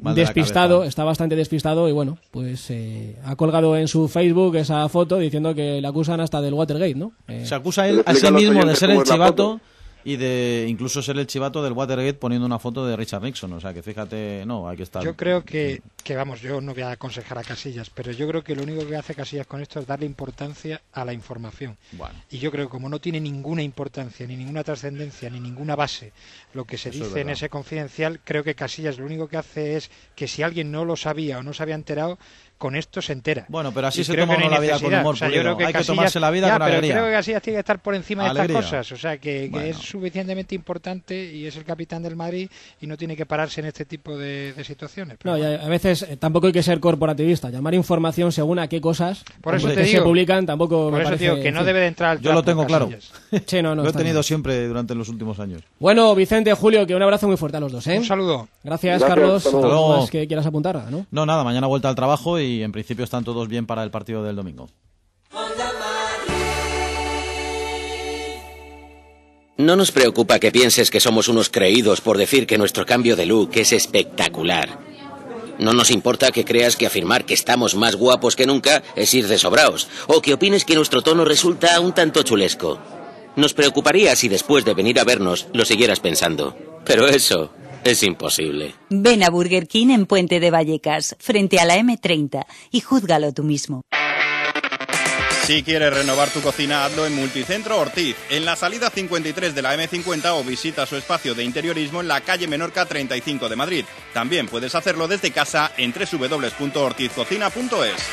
despistado, y bueno, pues ha colgado en su Facebook esa foto diciendo que le acusan hasta del Watergate, ¿no? Se acusa él a sí mismo de ser el chivato y de incluso ser el chivato del Watergate, poniendo una foto de Richard Nixon. O sea, que fíjate, hay que estar... Yo creo que vamos, yo no voy a aconsejar a Casillas, pero yo creo que lo único que hace Casillas con esto es darle importancia a la información. Bueno. Y yo creo que como no tiene ninguna importancia, ni ninguna trascendencia, ni ninguna base lo que se dice en ese confidencial, creo que Casillas lo único que hace es que si alguien no lo sabía o no se había enterado, con esto se entera. Bueno, pero así se toma la vida con humor, yo creo que hay que tomarse la vida con alegría. Creo que Casillas tiene que estar por encima de estas cosas. O sea, que es suficientemente importante y es el capitán del Madrid y no tiene que pararse en este tipo de situaciones. Pero y a veces tampoco hay que ser corporativista. Llamar información según a qué cosas por eso te que digo, se publican tampoco por me eso parece... Te digo que no debe de entrar al Yo lo tengo claro. Sí, no, lo he tenido siempre durante los últimos años. Bueno, Vicente, Julio, que un abrazo muy fuerte a los dos, ¿eh? Un saludo. Gracias, Carlos. ¿Algo más que quieras apuntar, no? No, nada, mañana vuelta al trabajo y en principio están todos bien para el partido del domingo. No nos preocupa que pienses que somos unos creídos por decir que nuestro cambio de look es espectacular. No nos importa que creas que afirmar que estamos más guapos que nunca es ir de sobraos, o que opines que nuestro tono resulta un tanto chulesco. Nos preocuparía si después de venir a vernos lo siguieras pensando. Pero eso es imposible. Ven a Burger King en Puente de Vallecas, frente a la M30, y júzgalo tú mismo. Si quieres renovar tu cocina, hazlo en Multicentro Ortiz, en la salida 53 de la M50, o visita su espacio de interiorismo en la calle Menorca 35 de Madrid. También puedes hacerlo desde casa en www.ortizcocina.es.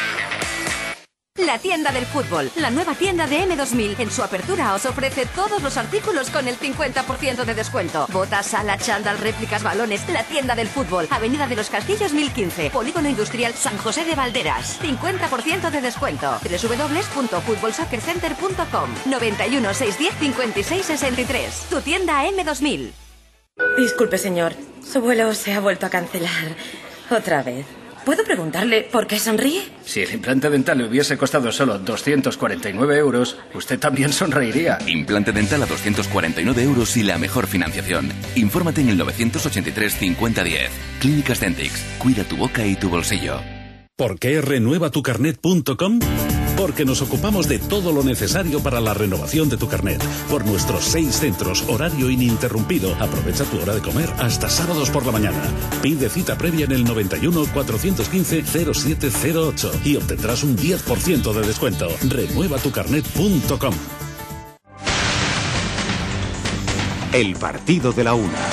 La tienda del fútbol, la nueva tienda de M2000. En su apertura os ofrece todos los artículos con el 50% de descuento. Botas, sala, chándal, réplicas, balones. La tienda del fútbol, Avenida de los Castillos 1015, Polígono Industrial San José de Valderas. 50% de descuento. www.futbolsoccercenter.com. 91 610 56 63. Tu tienda M2000. Disculpe, señor. Su vuelo se ha vuelto a cancelar. Otra vez. ¿Puedo preguntarle por qué sonríe? Si el implante dental le hubiese costado solo 249 euros, usted también sonreiría. Implante dental a 249 euros y la mejor financiación. Infórmate en el 983 5010. Clínicas Dentix. Cuida tu boca y tu bolsillo. ¿Por qué renuevatucarnet.com? Porque nos ocupamos de todo lo necesario para la renovación de tu carnet. Por nuestros 6 centros, horario ininterrumpido. Aprovecha tu hora de comer hasta sábados por la mañana. Pide cita previa en el 91 415 0708 y obtendrás un 10% de descuento. Renuevatucarnet.com. El partido de la una.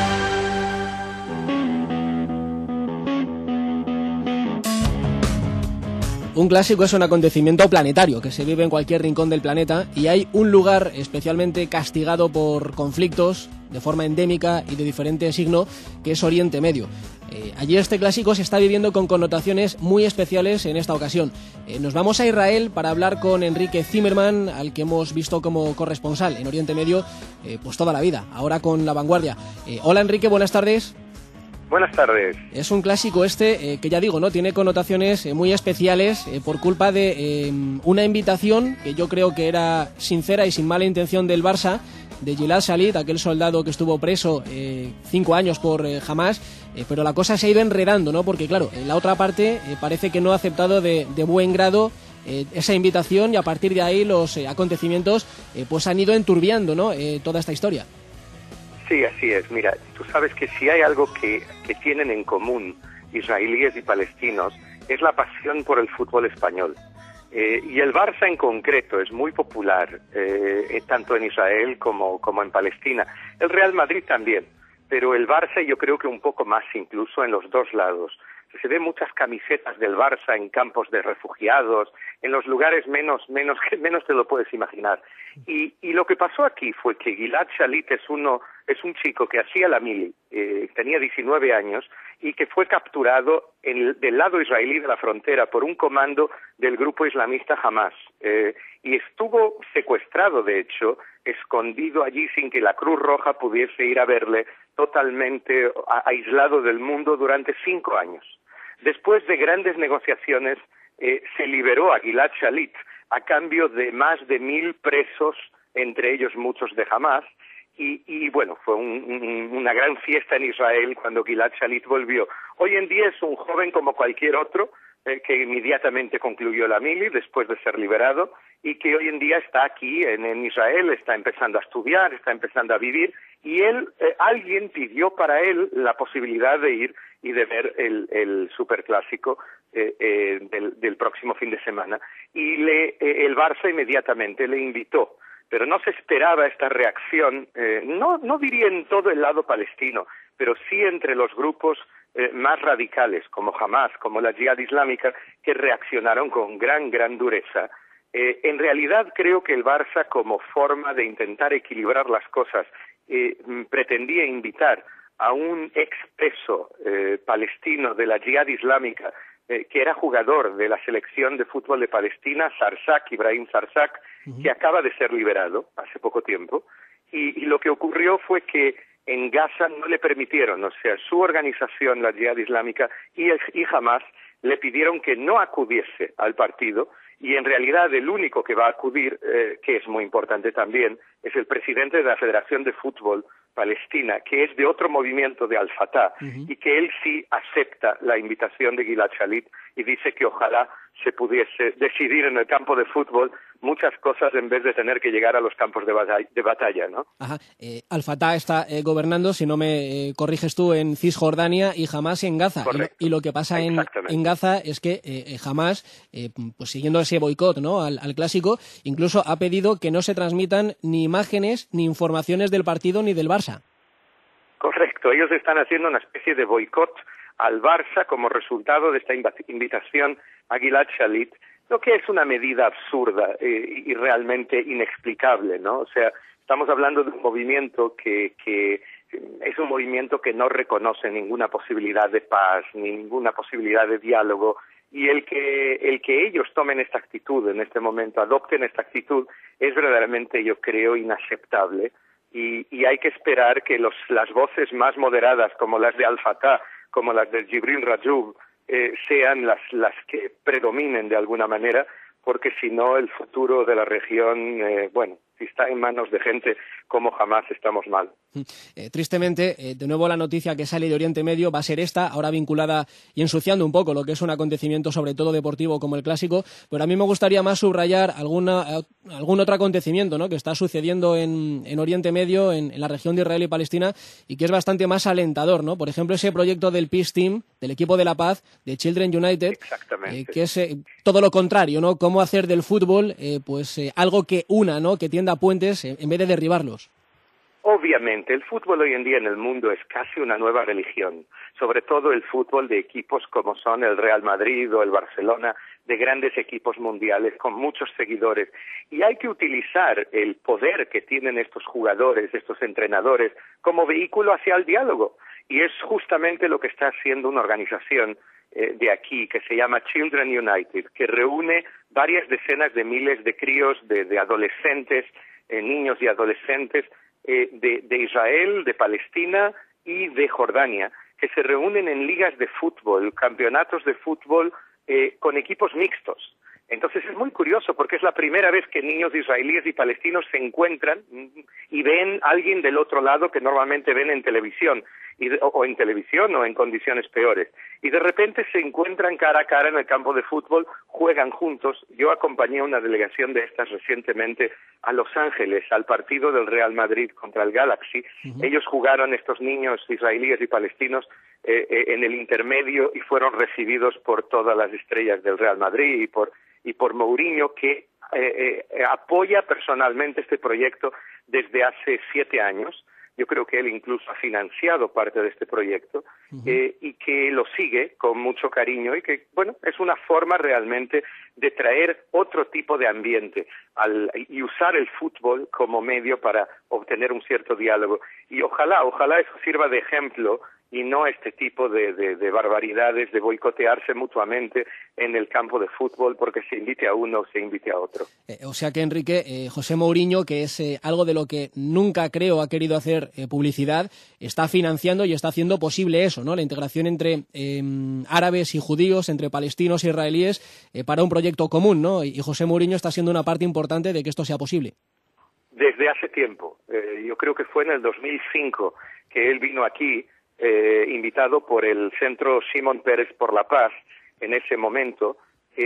Un clásico es un acontecimiento planetario que se vive en cualquier rincón del planeta, y hay un lugar especialmente castigado por conflictos de forma endémica y de diferente signo, que es Oriente Medio. Allí este clásico se está viviendo con connotaciones muy especiales en esta ocasión. Nos vamos a Israel para hablar con Enrique Zimmerman, al que hemos visto como corresponsal en Oriente Medio pues toda la vida, ahora con La Vanguardia. Hola Enrique, buenas tardes. Buenas tardes. Es un clásico que ya digo, ¿no? Tiene connotaciones muy especiales por culpa de una invitación que yo creo que era sincera y sin mala intención del Barça, de Gilad Shalit, aquel soldado que estuvo preso 5 años por Hamas, pero la cosa se ha ido enredando, ¿no? Porque claro, la otra parte parece que no ha aceptado de buen grado esa invitación, y a partir de ahí los acontecimientos pues han ido enturbiando, ¿no? Toda esta historia. Sí, así es. Mira, tú sabes que si hay algo que tienen en común israelíes y palestinos es la pasión por el fútbol español. Y el Barça en concreto es muy popular, tanto en Israel como en Palestina. El Real Madrid también, pero el Barça yo creo que un poco más incluso en los dos lados. Se ven muchas camisetas del Barça en campos de refugiados, en los lugares menos te lo puedes imaginar. Y lo que pasó aquí fue que Gilad Shalit es un chico que hacía la mili, tenía 19 años, y que fue capturado del lado israelí de la frontera por un comando del grupo islamista Hamas. Y estuvo secuestrado, de hecho, escondido allí sin que la Cruz Roja pudiese ir a verle, totalmente aislado del mundo durante 5 años. Después de grandes negociaciones, se liberó a Gilad Shalit a cambio de más de 1.000 presos, entre ellos muchos de Hamas, y bueno, fue una gran fiesta en Israel cuando Gilad Shalit volvió. Hoy en día es un joven como cualquier otro, que inmediatamente concluyó la mili después de ser liberado, y que hoy en día está aquí en Israel, está empezando a estudiar, está empezando a vivir, y alguien pidió para él la posibilidad de ir y de ver el superclásico del próximo fin de semana, y el Barça inmediatamente le invitó. Pero no se esperaba esta reacción, no diría en todo el lado palestino, pero sí entre los grupos más radicales, como Hamas, como la Yihad Islámica, que reaccionaron con gran dureza. En realidad creo que el Barça, como forma de intentar equilibrar las cosas, pretendía invitar a un expreso palestino de la Yihad Islámica, que era jugador de la selección de fútbol de Palestina, Ibrahim Sarsak, que acaba de ser liberado hace poco tiempo, y lo que ocurrió fue que en Gaza no le permitieron, o sea, su organización, la Yihad Islámica, y Hamas le pidieron que no acudiese al partido, y en realidad el único que va a acudir, que es muy importante también, es el presidente de la Federación de Fútbol Palestina, que es de otro movimiento de Al-Fatah, y que él sí acepta la invitación de Gilad Shalit y dice que ojalá se pudiese decidir en el campo de fútbol muchas cosas en vez de tener que llegar a los campos de batalla, ¿no? Ajá. Al-Fatah está gobernando, si no me corriges tú, en Cisjordania y Hamas en Gaza. Y lo que pasa en Gaza es que Hamas, pues siguiendo ese boicot, ¿no?, al clásico, incluso ha pedido que no se transmitan ni imágenes ni informaciones del partido ni del Barça. Correcto, ellos están haciendo una especie de boicot al Barça como resultado de esta invitación a Gilad Shalit, lo que es una medida absurda y realmente inexplicable, ¿no? O sea, estamos hablando de un movimiento que es un movimiento que no reconoce ninguna posibilidad de paz, ni ninguna posibilidad de diálogo, y el que ellos tomen esta actitud en este momento, adopten esta actitud, es verdaderamente, yo creo, inaceptable, y hay que esperar que las voces más moderadas, como las de Al-Fatah, como las de Jibril Rajoub, sean las que predominen de alguna manera, porque si no el futuro de la región, si está en manos de gente como Hamas, estamos mal. Tristemente, de nuevo la noticia que sale de Oriente Medio va a ser esta, ahora vinculada y ensuciando un poco lo que es un acontecimiento sobre todo deportivo como el clásico, pero a mí me gustaría más subrayar algún otro acontecimiento, ¿no?, que está sucediendo en Oriente Medio, en la región de Israel y Palestina, y que es bastante más alentador, ¿no? Por ejemplo, ese proyecto del Peace Team, del equipo de la paz, de Children United, que es todo lo contrario, ¿no? Cómo hacer del fútbol algo que una, ¿no?, que tienda puentes en vez de derribarlos. Obviamente, el fútbol hoy en día en el mundo es casi una nueva religión, sobre todo el fútbol de equipos como son el Real Madrid o el Barcelona, de grandes equipos mundiales con muchos seguidores, y hay que utilizar el poder que tienen estos jugadores, estos entrenadores, como vehículo hacia el diálogo. y es justamente lo que está haciendo una organización de aquí que se llama Children United, que reúne varias decenas de miles de críos, de adolescentes, niños y adolescentes de Israel, de Palestina y de Jordania, que se reúnen en ligas de fútbol, campeonatos de fútbol con equipos mixtos. Entonces es muy curioso porque es la primera vez que niños israelíes y palestinos se encuentran y ven a alguien del otro lado que normalmente ven en televisión, o en condiciones peores. Y de repente se encuentran cara a cara en el campo de fútbol, juegan juntos. Yo acompañé a una delegación de estas recientemente a Los Ángeles, al partido del Real Madrid contra el Galaxy. Ellos jugaron, estos niños israelíes y palestinos, en el intermedio y fueron recibidos por todas las estrellas del Real Madrid y por Mourinho, que apoya personalmente este proyecto desde hace 7 años. Yo creo que él incluso ha financiado parte de este proyecto y que lo sigue con mucho cariño y que, bueno, es una forma realmente de traer otro tipo de ambiente y usar el fútbol como medio para obtener un cierto diálogo. Y ojalá eso sirva de ejemplo y no este tipo de barbaridades, de boicotearse mutuamente en el campo de fútbol porque se invite a uno o se invite a otro. O sea que, Enrique, José Mourinho, que es algo de lo que nunca creo ha querido hacer publicidad, está financiando y está haciendo posible eso, ¿no? La integración entre árabes y judíos, entre palestinos e israelíes, para un proyecto común, ¿no? Y José Mourinho está siendo una parte importante de que esto sea posible. Desde hace tiempo. Yo creo que fue en el 2005 que él vino aquí, invitado por el Centro Shimon Peres por la Paz en ese momento,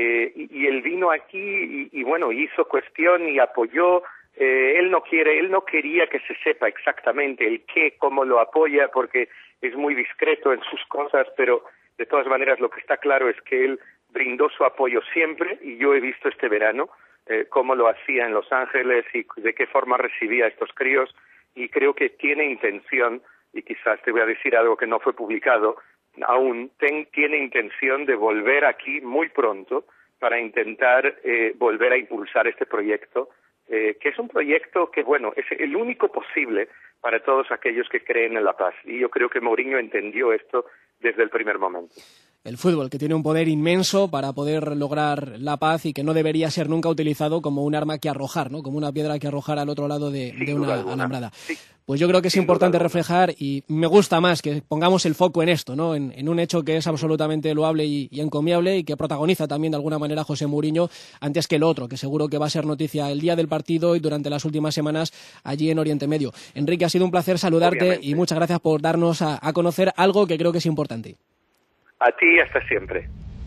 y él vino aquí y bueno, hizo cuestión y apoyó. Él no quería que se sepa exactamente el qué, cómo lo apoya, porque es muy discreto en sus cosas, pero de todas maneras lo que está claro es que él brindó su apoyo siempre, y yo he visto este verano cómo lo hacía en Los Ángeles y de qué forma recibía a estos críos, y creo que tiene intención, y quizás te voy a decir algo que no fue publicado aún, tiene intención de volver aquí muy pronto para intentar volver a impulsar este proyecto, que es un proyecto que, bueno, es el único posible para todos aquellos que creen en la paz. Y yo creo que Mourinho entendió esto desde el primer momento. El fútbol, que tiene un poder inmenso para poder lograr la paz y que no debería ser nunca utilizado como un arma que arrojar, ¿no? Como una piedra que arrojar al otro lado de una alambrada. Sí. Pues yo creo que es importante reflejar, y me gusta más que pongamos el foco en esto, ¿no? En un hecho que es absolutamente loable y encomiable, y que protagoniza también de alguna manera José Mourinho antes que el otro, que seguro que va a ser noticia el día del partido y durante las últimas semanas allí en Oriente Medio. Enrique, ha sido un placer saludarte. Obviamente. Y muchas gracias por darnos a conocer algo que creo que es importante. A ti, hasta siempre.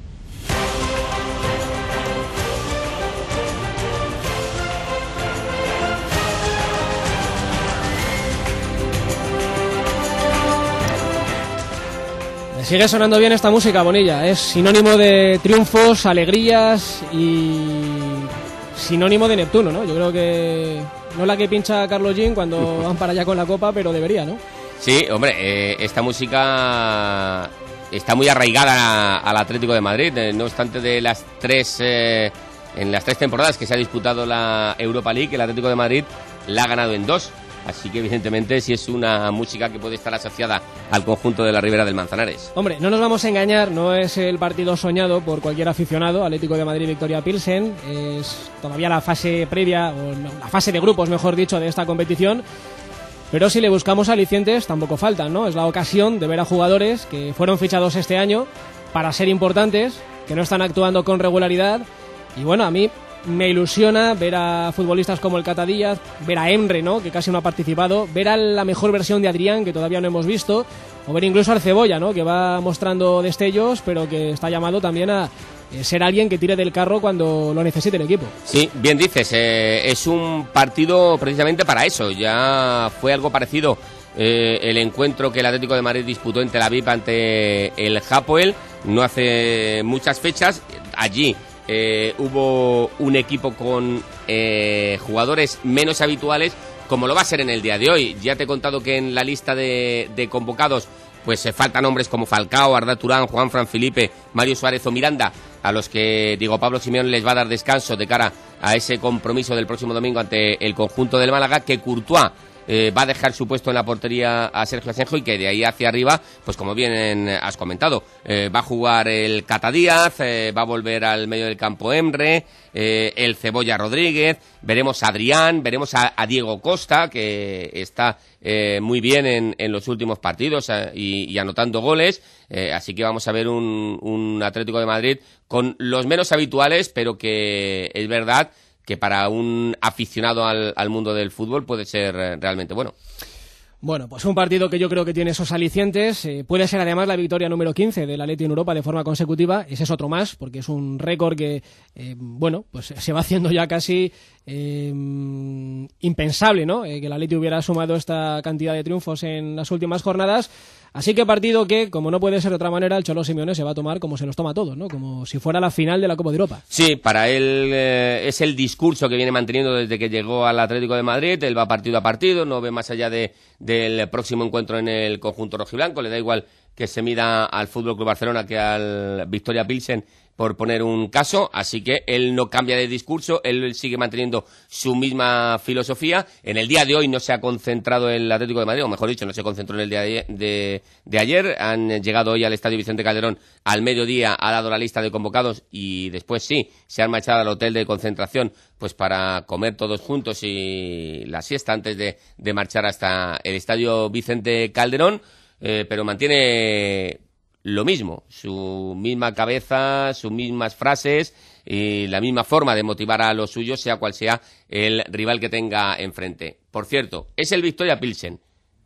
Me sigue sonando bien esta música, Bonilla. Es sinónimo de triunfos, alegrías y sinónimo de Neptuno, ¿no? Yo creo que no es la que pincha Carlos Jean cuando van para allá con la copa, pero debería, ¿no? Sí, hombre, esta música está muy arraigada al Atlético de Madrid. No obstante, en las tres temporadas que se ha disputado la Europa League, el Atlético de Madrid la ha ganado en 2. Así que evidentemente sí es una música que puede estar asociada al conjunto de la Ribera del Manzanares. Hombre, no nos vamos a engañar, no es el partido soñado por cualquier aficionado. Atlético de Madrid, Victoria Pilsen, es todavía la fase previa, o la fase de grupos, mejor dicho, de esta competición. Pero si le buscamos alicientes, tampoco faltan, ¿no? Es la ocasión de ver a jugadores que fueron fichados este año para ser importantes, que no están actuando con regularidad. Y bueno, a mí me ilusiona ver a futbolistas como el Cata Díaz, ver a Emre, ¿no? Que casi no ha participado, ver a la mejor versión de Adrián, que todavía no hemos visto, o ver incluso al Cebolla, ¿no? Que va mostrando destellos, pero que está llamado también a ser alguien que tire del carro cuando lo necesite el equipo. Sí, bien dices, es un partido precisamente para eso. Ya fue algo parecido el encuentro que el Atlético de Madrid disputó en Tel Aviv ante el Hapoel no hace muchas fechas. Allí hubo un equipo con jugadores menos habituales, como lo va a ser en el día de hoy. Ya te he contado que en la lista de convocados pues faltan nombres como Falcao, Arda Turán, Juanfran Felipe, Mario Suárez o Miranda, a los que Diego Pablo Simeone les va a dar descanso de cara a ese compromiso del próximo domingo ante el conjunto del Málaga, que Courtois va a dejar su puesto en la portería a Sergio Asenjo y que de ahí hacia arriba, pues como bien has comentado, va a jugar el Cata Díaz, va a volver al medio del campo Emre, el Cebolla Rodríguez, veremos a Adrián, veremos a Diego Costa, que está muy bien en los últimos partidos y anotando goles, así que vamos a ver un Atlético de Madrid con los menos habituales, pero que es verdad que para un aficionado al mundo del fútbol puede ser realmente bueno. Bueno, pues un partido que yo creo que tiene esos alicientes. Puede ser además la victoria número 15 del Atleti en Europa de forma consecutiva. Ese es otro más, porque es un récord que, bueno, pues se va haciendo ya casi impensable, ¿no? Que el Atleti hubiera sumado esta cantidad de triunfos en las últimas jornadas. Así que partido que, como no puede ser de otra manera, el Cholo Simeone se va a tomar como se los toma todos, ¿no? Como si fuera la final de la Copa de Europa. Sí, para él es el discurso que viene manteniendo desde que llegó al Atlético de Madrid. Él va partido a partido, no ve más allá del próximo encuentro en el conjunto rojiblanco. Le da igual que se mida al Fútbol Club Barcelona que al Victoria Pilsen, por poner un caso, así que él no cambia de discurso, él sigue manteniendo su misma filosofía. En el día de hoy no se ha concentrado el Atlético de Madrid, o mejor dicho, no se concentró en el día de ayer. Han llegado hoy al Estadio Vicente Calderón al mediodía, ha dado la lista de convocados y después sí, se han marchado al hotel de concentración pues para comer todos juntos y la siesta antes de marchar hasta el Estadio Vicente Calderón, pero mantiene lo mismo, su misma cabeza, sus mismas frases y la misma forma de motivar a los suyos, sea cual sea el rival que tenga enfrente. Por cierto, es el Victoria Pilsen,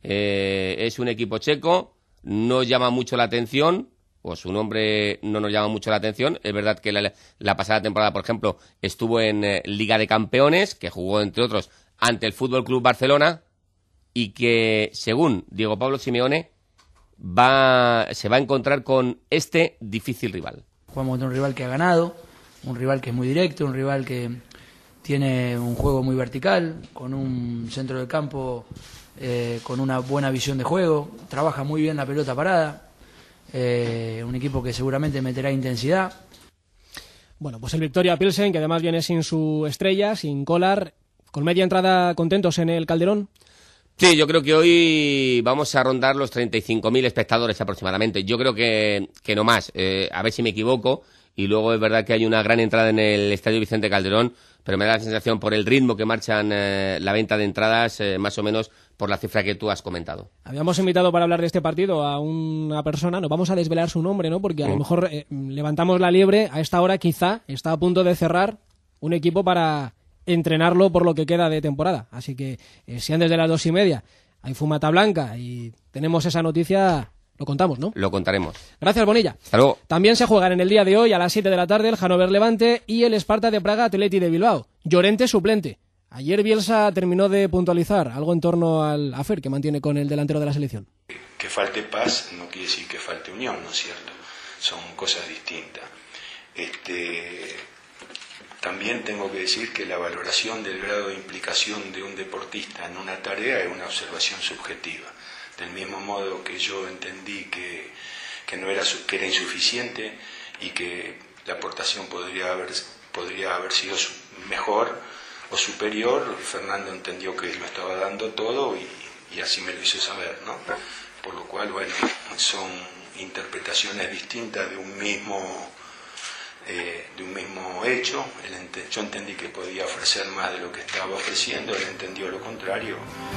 es un equipo checo, no llama mucho la atención, o su nombre no nos llama mucho la atención. Es verdad que la pasada temporada, por ejemplo, estuvo en Liga de Campeones, que jugó, entre otros, ante el Fútbol Club Barcelona, y que, según Diego Pablo Simeone, se va a encontrar con este difícil rival. Jugamos contra un rival que ha ganado, un rival que es muy directo, un rival que tiene un juego muy vertical, con un centro del campo con una buena visión de juego, trabaja muy bien la pelota parada, un equipo que seguramente meterá intensidad. Bueno, pues el Victoria Pilsen, que además viene sin su estrella, sin Kolar, con media entrada contentos en el Calderón. Sí, yo creo que hoy vamos a rondar los 35.000 espectadores aproximadamente. Yo creo que no más. A ver si me equivoco. Y luego es verdad que hay una gran entrada en el Estadio Vicente Calderón, pero me da la sensación por el ritmo que marchan la venta de entradas, más o menos por la cifra que tú has comentado. Habíamos invitado para hablar de este partido a una persona, no vamos a desvelar su nombre, ¿no? Porque a lo mejor levantamos la liebre, a esta hora quizá está a punto de cerrar un equipo para entrenarlo por lo que queda de temporada. Así que si antes de las 2:30 hay fumata blanca y tenemos esa noticia, lo contamos, ¿no? Lo contaremos. Gracias, Bonilla. Hasta luego. También se juegan en el día de hoy a las 7 de la tarde el Hannover Levante y el Sparta de Praga Atleti de Bilbao. Llorente suplente. Ayer Bielsa terminó de puntualizar algo en torno al afer que mantiene con el delantero de la selección. Que falte paz no quiere decir que falte unión, ¿no es cierto? Son cosas distintas. También tengo que decir que la valoración del grado de implicación de un deportista en una tarea es una observación subjetiva. Del mismo modo que yo entendí que era insuficiente y que la aportación podría haber sido mejor o superior, Fernando entendió que lo estaba dando todo y así me lo hizo saber, ¿no? Por lo cual, bueno, son interpretaciones distintas de un mismo hecho. Yo entendí que podía ofrecer más de lo que estaba ofreciendo, él entendió lo contrario.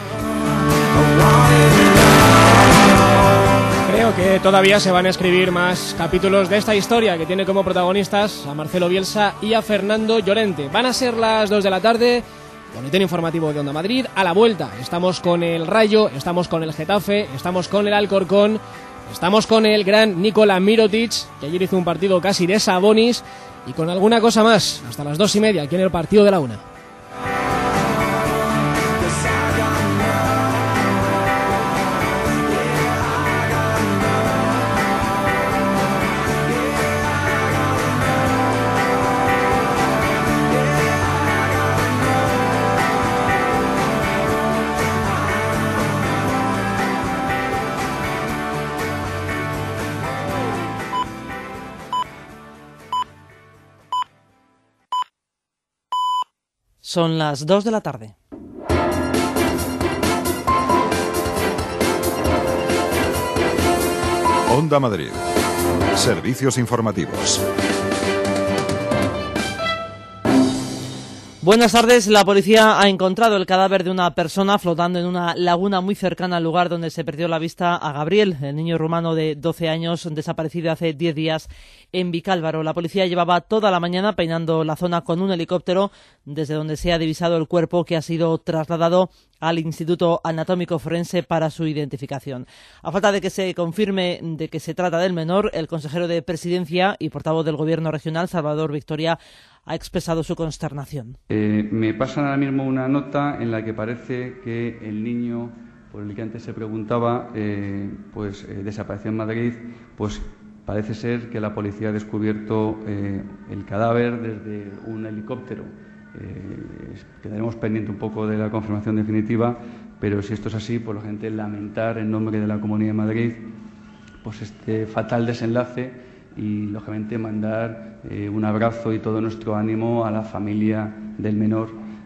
Creo que todavía se van a escribir más capítulos de esta historia que tiene como protagonistas a Marcelo Bielsa y a Fernando Llorente. Van a ser las 2 de la tarde, boletín informativo de Onda Madrid. A la vuelta estamos con el Rayo, estamos con el Getafe, estamos con el Alcorcón, estamos con el gran Nikola Mirotic, que ayer hizo un partido casi de Sabonis, y con alguna cosa más, hasta las 2:30, aquí en el partido de la 1. Son las 2 de la tarde. Onda Madrid. Servicios informativos. Buenas tardes. La policía ha encontrado el cadáver de una persona flotando en una laguna muy cercana al lugar donde se perdió la vista a Gabriel, el niño rumano de 12 años desaparecido hace 10 días en Vicálvaro. La policía llevaba toda la mañana peinando la zona con un helicóptero, desde donde se ha divisado el cuerpo, que ha sido trasladado al Instituto Anatómico Forense para su identificación. A falta de que se confirme de que se trata del menor, el consejero de Presidencia y portavoz del Gobierno regional, Salvador Victoria, ha expresado su consternación. Me pasan ahora mismo una nota en la que parece que el niño, por el que antes se preguntaba, desapareció en Madrid. Pues parece ser que la policía ha descubierto el cadáver desde un helicóptero. Quedaremos pendiente un poco de la confirmación definitiva, pero si esto es así, pues la gente lamentar en nombre de la Comunidad de Madrid pues este fatal desenlace y lógicamente mandar un abrazo y todo nuestro ánimo a la familia del menor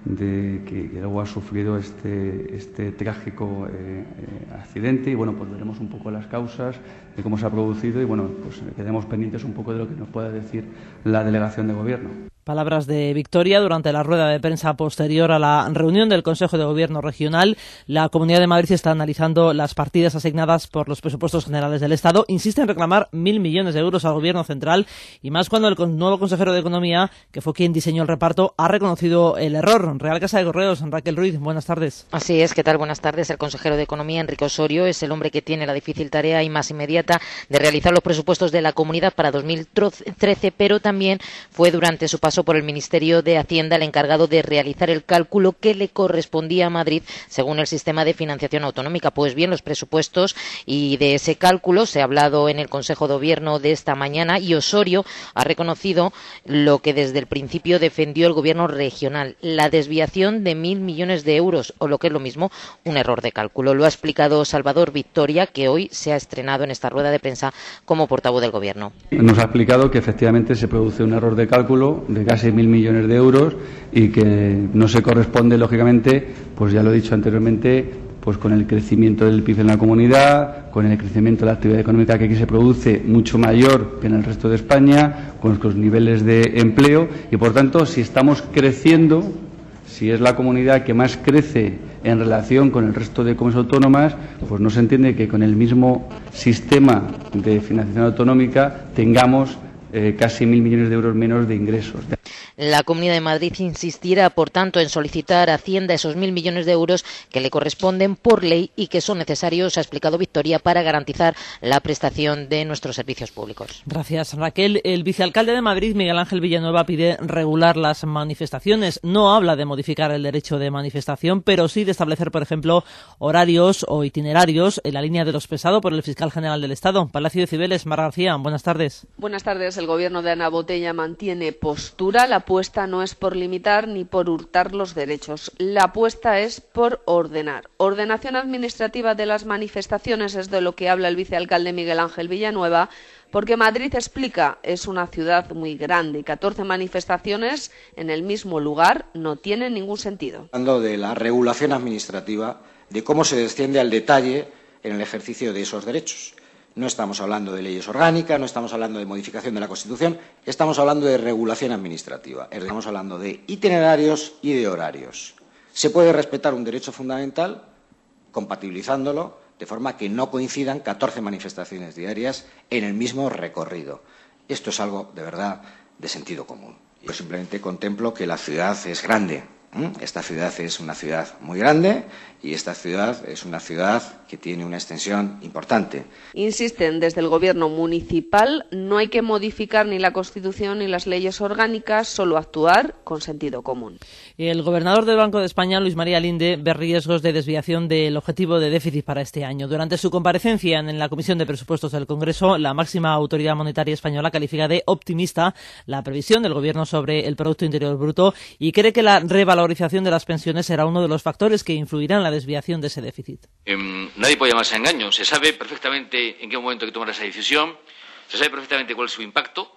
que luego ha sufrido este trágico accidente. Y bueno, pues veremos un poco las causas de cómo se ha producido y bueno, pues quedemos pendientes un poco de lo que nos pueda decir la delegación de gobierno. Palabras de Victoria durante la rueda de prensa posterior a la reunión del Consejo de Gobierno Regional. La Comunidad de Madrid está analizando las partidas asignadas por los presupuestos generales del Estado. Insiste en reclamar 1.000 millones de euros al Gobierno central, y más cuando el nuevo consejero de Economía, que fue quien diseñó el reparto, ha reconocido el error. Real Casa de Correos, Raquel Ruiz, buenas tardes. Así es, ¿qué tal? Buenas tardes. El consejero de Economía, Enrique Osorio, es el hombre que tiene la difícil tarea y más inmediata de realizar los presupuestos de la comunidad para 2013, pero también fue durante su paso por el Ministerio de Hacienda el encargado de realizar el cálculo que le correspondía a Madrid según el sistema de financiación autonómica. Pues bien, los presupuestos y de ese cálculo se ha hablado en el Consejo de Gobierno de esta mañana, y Osorio ha reconocido lo que desde el principio defendió el Gobierno regional: la desviación de 1.000 millones de euros, o lo que es lo mismo, un error de cálculo. Lo ha explicado Salvador Victoria, que hoy se ha estrenado en esta rueda de prensa como portavoz del Gobierno. Nos ha explicado que efectivamente se produce un error de cálculo de casi 1.000 millones de euros y que no se corresponde, lógicamente, pues ya lo he dicho anteriormente, pues con el crecimiento del PIB en la comunidad, con el crecimiento de la actividad económica que aquí se produce mucho mayor que en el resto de España, con los niveles de empleo, y por tanto, si estamos creciendo, si es la comunidad que más crece en relación con el resto de comunidades autónomas, pues no se entiende que con el mismo sistema de financiación autonómica tengamos casi 1.000 millones de euros menos de ingresos. La Comunidad de Madrid insistirá, por tanto, en solicitar a Hacienda esos 1.000 millones de euros que le corresponden por ley y que son necesarios, ha explicado Victoria, para garantizar la prestación de nuestros servicios públicos. Gracias, Raquel. El vicealcalde de Madrid, Miguel Ángel Villanueva, pide regular las manifestaciones. No habla de modificar el derecho de manifestación, pero sí de establecer, por ejemplo, horarios o itinerarios en la línea de lo expresado por el fiscal general del Estado. Palacio de Cibeles, Mar García, buenas tardes. Buenas tardes. El gobierno de Ana Botella mantiene postura. La apuesta no es por limitar ni por hurtar los derechos. La apuesta es por ordenar. Ordenación administrativa de las manifestaciones es de lo que habla el vicealcalde Miguel Ángel Villanueva, porque Madrid, explica, es una ciudad muy grande y 14 manifestaciones en el mismo lugar no tienen ningún sentido. Hablando de la regulación administrativa, de cómo se desciende al detalle en el ejercicio de esos derechos. No estamos hablando de leyes orgánicas, no estamos hablando de modificación de la Constitución, estamos hablando de regulación administrativa, estamos hablando de itinerarios y de horarios. Se puede respetar un derecho fundamental compatibilizándolo de forma que no coincidan 14 manifestaciones diarias en el mismo recorrido. Esto es algo de verdad de sentido común. Yo simplemente contemplo que la ciudad es grande. Esta ciudad es una ciudad muy grande y esta ciudad es una ciudad que tiene una extensión importante. Insisten desde el gobierno municipal, no hay que modificar ni la Constitución ni las leyes orgánicas, solo actuar con sentido común. El gobernador del Banco de España, Luis María Linde, ve riesgos de desviación del objetivo de déficit para este año. Durante su comparecencia en la Comisión de Presupuestos del Congreso, la máxima autoridad monetaria española califica de optimista la previsión del gobierno sobre el Producto Interior Bruto y cree que la revalorización de las pensiones será uno de los factores que influirá en la desviación de ese déficit. Nadie puede llamarse a engaño. Se sabe perfectamente en qué momento hay que tomar esa decisión, se sabe perfectamente cuál es su impacto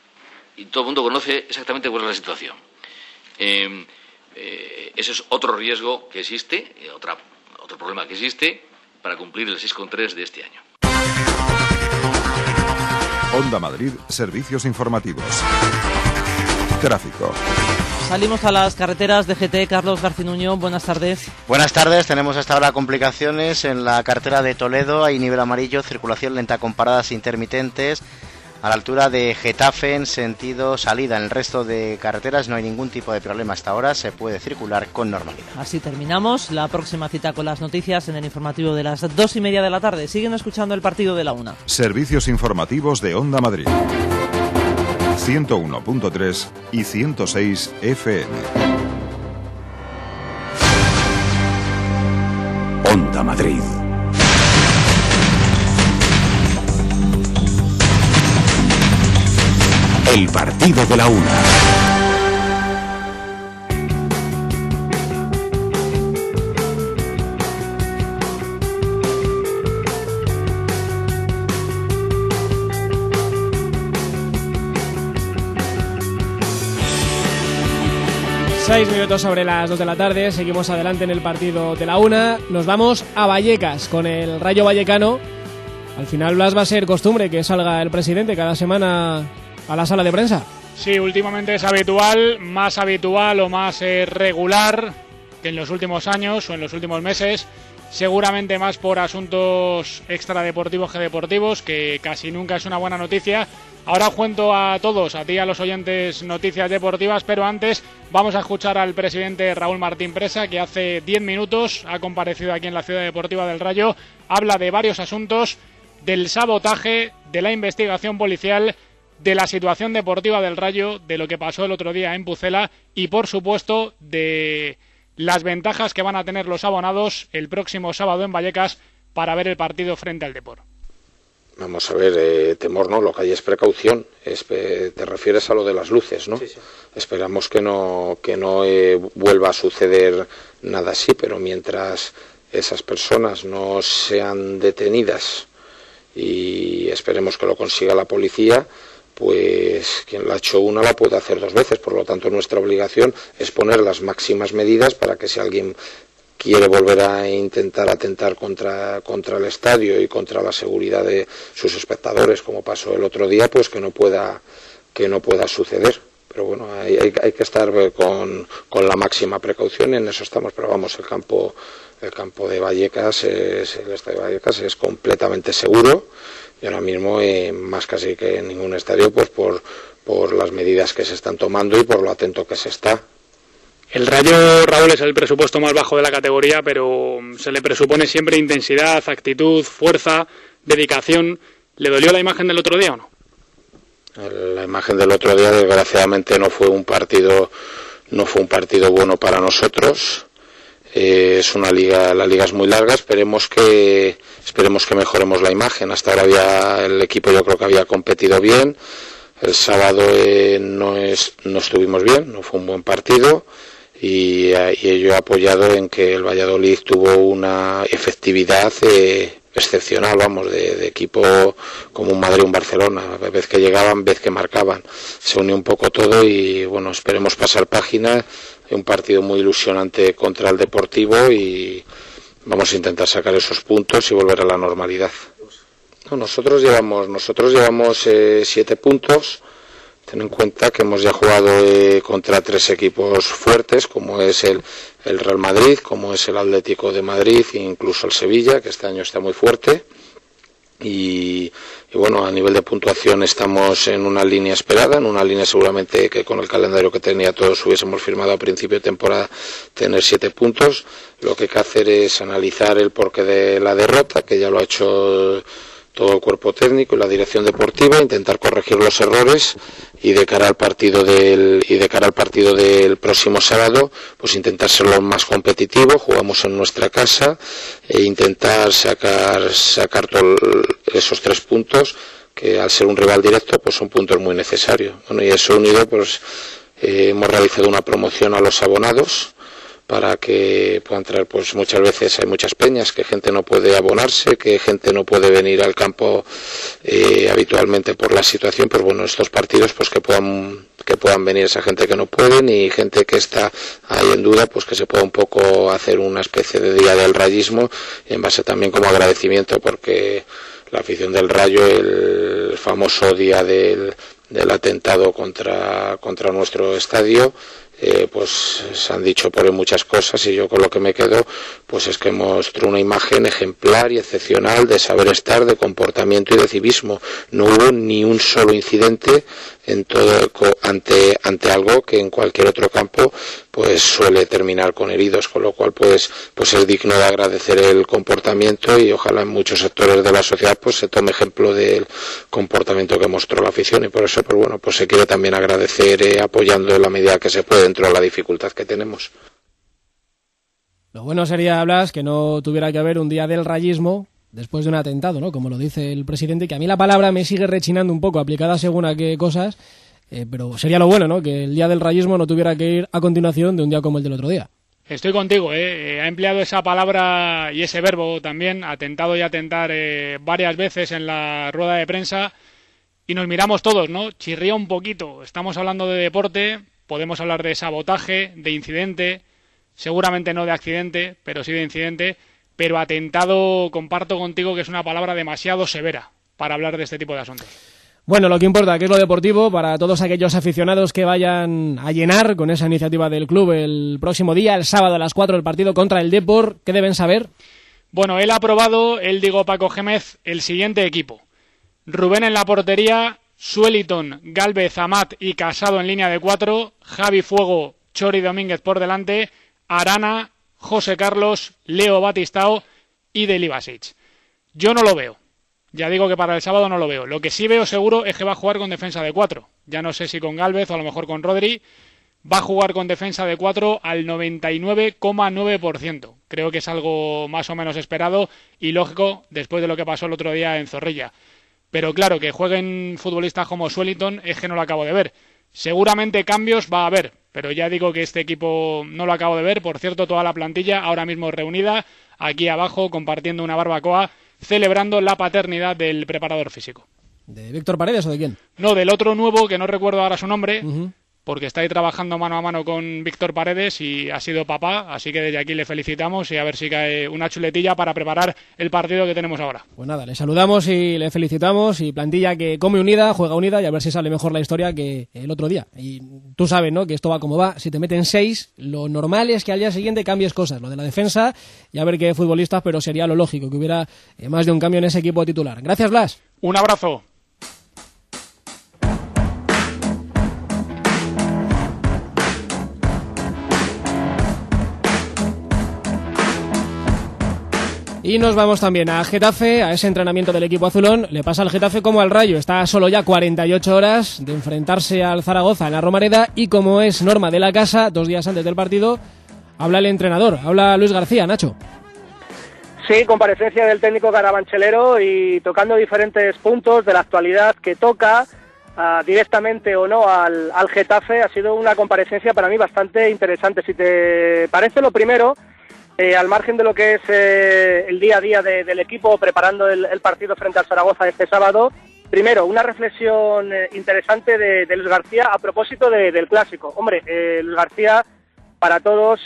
y todo el mundo conoce exactamente cuál es la situación. Ese es otro riesgo que existe, otro problema que existe para cumplir el 6,3 de este año. Onda Madrid, servicios informativos. Tráfico. Salimos a las carreteras de GT. Carlos Garcinuño, buenas tardes. Buenas tardes, tenemos hasta ahora complicaciones en la carretera de Toledo, hay nivel amarillo, circulación lenta con paradas intermitentes a la altura de Getafe en sentido salida. En el resto de carreteras no hay ningún tipo de problema hasta ahora, se puede circular con normalidad. Así terminamos, la próxima cita con las noticias en el informativo de las 2:30 de la tarde. Siguen escuchando el partido de la 1. Servicios informativos de Onda Madrid. 101.3 y 106 FM. Onda Madrid. El partido de la 1. Seis minutos sobre las 2 de la tarde, seguimos adelante en el partido de la 1. Nos vamos a Vallecas con el Rayo Vallecano. Al final, Blas, va a ser costumbre que salga el presidente cada semana a la sala de prensa. Sí, últimamente es habitual, más habitual o más regular que en los últimos años o en los últimos meses, seguramente más por asuntos extradeportivos que deportivos, que casi nunca es una buena noticia. Ahora os cuento a todos, a ti y a los oyentes, noticias deportivas, pero antes vamos a escuchar al presidente Raúl Martín Presa, que hace 10 minutos ha comparecido aquí en la Ciudad Deportiva del Rayo. Habla de varios asuntos, del sabotaje, de la investigación policial, de la situación deportiva del Rayo, de lo que pasó el otro día en Pucela y, por supuesto, de las ventajas que van a tener los abonados el próximo sábado en Vallecas para ver el partido frente al Depor. Vamos a ver, temor no, lo que hay es precaución. Te refieres a lo de las luces, ¿no? Sí, sí. Esperamos que no vuelva a suceder nada así, pero mientras esas personas no sean detenidas, y esperemos que lo consiga la policía, pues quien la ha hecho una la puede hacer 2 veces. Por lo tanto, nuestra obligación es poner las máximas medidas para que si alguien quiere volver a intentar atentar contra el estadio y contra la seguridad de sus espectadores, como pasó el otro día, pues que no pueda suceder. Pero bueno, hay que estar con la máxima precaución, y en eso estamos. Pero vamos, el campo de Vallecas, el estadio de Vallecas es completamente seguro, y ahora mismo más casi que en ningún estadio, pues por las medidas que se están tomando y por lo atento que se está. El Rayo, Raúl, es el presupuesto más bajo de la categoría, pero se le presupone siempre intensidad, actitud, fuerza, dedicación. ¿Le dolió la imagen del otro día o no? La imagen del otro día, desgraciadamente, no fue un partido bueno para nosotros. Es una liga, la liga es muy larga. Esperemos que mejoremos la imagen. Hasta ahora el equipo, yo creo que había competido bien. El sábado no estuvimos bien, no fue un buen partido, y ello ha apoyado en que el Valladolid tuvo una efectividad excepcional, vamos, de equipo como un Madrid, un Barcelona. Vez que llegaban, vez que marcaban, se unió un poco todo, y bueno, esperemos pasar página. Un partido muy ilusionante contra el Deportivo, y vamos a intentar sacar esos puntos y volver a la normalidad. No, nosotros llevamos 7 puntos. Ten en cuenta que hemos ya jugado contra 3 equipos fuertes, como es el Real Madrid, como es el Atlético de Madrid e incluso el Sevilla, que este año está muy fuerte. Y bueno, a nivel de puntuación estamos en una línea esperada, en una línea seguramente que con el calendario que tenía todos hubiésemos firmado a principio de temporada, tener 7 puntos. Lo que hay que hacer es analizar el porqué de la derrota, que ya lo ha hecho todo el cuerpo técnico y la dirección deportiva, intentar corregir los errores, y de cara al partido del próximo sábado, pues intentar ser lo más competitivo. Jugamos en nuestra casa e intentar sacar esos 3 puntos, que al ser un rival directo pues son puntos muy necesarios. Bueno, y eso unido, pues hemos realizado una promoción a los abonados para que puedan traer, pues muchas veces hay muchas peñas que gente no puede abonarse, que gente no puede venir al campo habitualmente por la situación. Pues bueno, estos partidos, pues que puedan venir esa gente que no pueden, y gente que está ahí en duda, pues que se pueda un poco hacer una especie de día del rayismo, en base también como agradecimiento, porque la afición del Rayo el famoso día del atentado contra nuestro estadio. Pues se han dicho por ahí muchas cosas y yo con lo que me quedo pues es que mostró una imagen ejemplar y excepcional de saber estar, de comportamiento y de civismo. No hubo ni un solo incidente en todo ante algo que en cualquier otro campo pues suele terminar con heridos, con lo cual pues es digno de agradecer el comportamiento y ojalá en muchos sectores de la sociedad pues se tome ejemplo del comportamiento que mostró la afición y por eso pues bueno, pues se quiere también agradecer apoyando en la medida que se puede dentro de la dificultad que tenemos. Lo bueno sería, Blas, que no tuviera que haber un día del rayismo después de un atentado, ¿no? Como lo dice el presidente, que a mí la palabra me sigue rechinando un poco, aplicada según a qué cosas, pero sería lo bueno, ¿no? Que el día del rayismo no tuviera que ir a continuación de un día como el del otro día. Estoy contigo, ha empleado esa palabra y ese verbo también, atentado y atentar varias veces en la rueda de prensa y nos miramos todos, ¿no? Chirría un poquito, estamos hablando de deporte, podemos hablar de sabotaje, de incidente, seguramente no de accidente, pero sí de incidente, pero atentado comparto contigo que es una palabra demasiado severa para hablar de este tipo de asuntos. Bueno, lo que importa, que es lo deportivo, para todos aquellos aficionados que vayan a llenar con esa iniciativa del club el próximo día, el sábado a las 4, el partido contra el Depor, ¿qué deben saber? Bueno, él ha aprobado, digo Paco Gémez, el siguiente equipo. Rubén en la portería, Sueliton, Gálvez, Amat y Casado en línea de 4, Javi Fuego, Chori Domínguez por delante, Arana, José Carlos, Leo Batistao y Delibasic. Yo no lo veo. Ya digo que para el sábado no lo veo. Lo que sí veo seguro es que va a jugar con defensa de 4. Ya no sé si con Gálvez o a lo mejor con Rodri. Va a jugar con defensa de 4 al 99,9%. Creo que es algo más o menos esperado y lógico después de lo que pasó el otro día en Zorrilla. Pero claro, que jueguen futbolistas como Sueliton es que no lo acabo de ver. Seguramente cambios va a haber, pero ya digo que este equipo no lo acabo de ver. Por cierto, toda la plantilla ahora mismo reunida aquí abajo compartiendo una barbacoa, celebrando la paternidad del preparador físico. ¿De Víctor Paredes o de quién? No, del otro nuevo, que no recuerdo ahora su nombre, porque está ahí trabajando mano a mano con Víctor Paredes y ha sido papá, así que desde aquí le felicitamos y a ver si cae una chuletilla para preparar el partido que tenemos ahora. Pues nada, le saludamos y le felicitamos y plantilla que come unida, juega unida y a ver si sale mejor la historia que el otro día. Y tú sabes, ¿no?, que esto va como va. Si te meten 6, lo normal es que al día siguiente cambies cosas, lo de la defensa y a ver qué futbolistas, pero sería lo lógico que hubiera más de un cambio en ese equipo titular. Gracias, Blas. Un abrazo. Y nos vamos también a Getafe, a ese entrenamiento del equipo azulón. Le pasa al Getafe como al Rayo, está solo ya 48 horas de enfrentarse al Zaragoza en la Romareda y como es norma de la casa, 2 días antes del partido, habla el entrenador, habla Luis García. Nacho. Sí, comparecencia del técnico carabanchelero y tocando diferentes puntos de la actualidad que toca directamente o no al Getafe. Ha sido una comparecencia para mí bastante interesante. Si te parece, lo primero, al margen de lo que es el día a día del equipo preparando el partido frente al Zaragoza este sábado, primero, una reflexión interesante de Luis García a propósito del Clásico. Hombre, Luis García, para todos,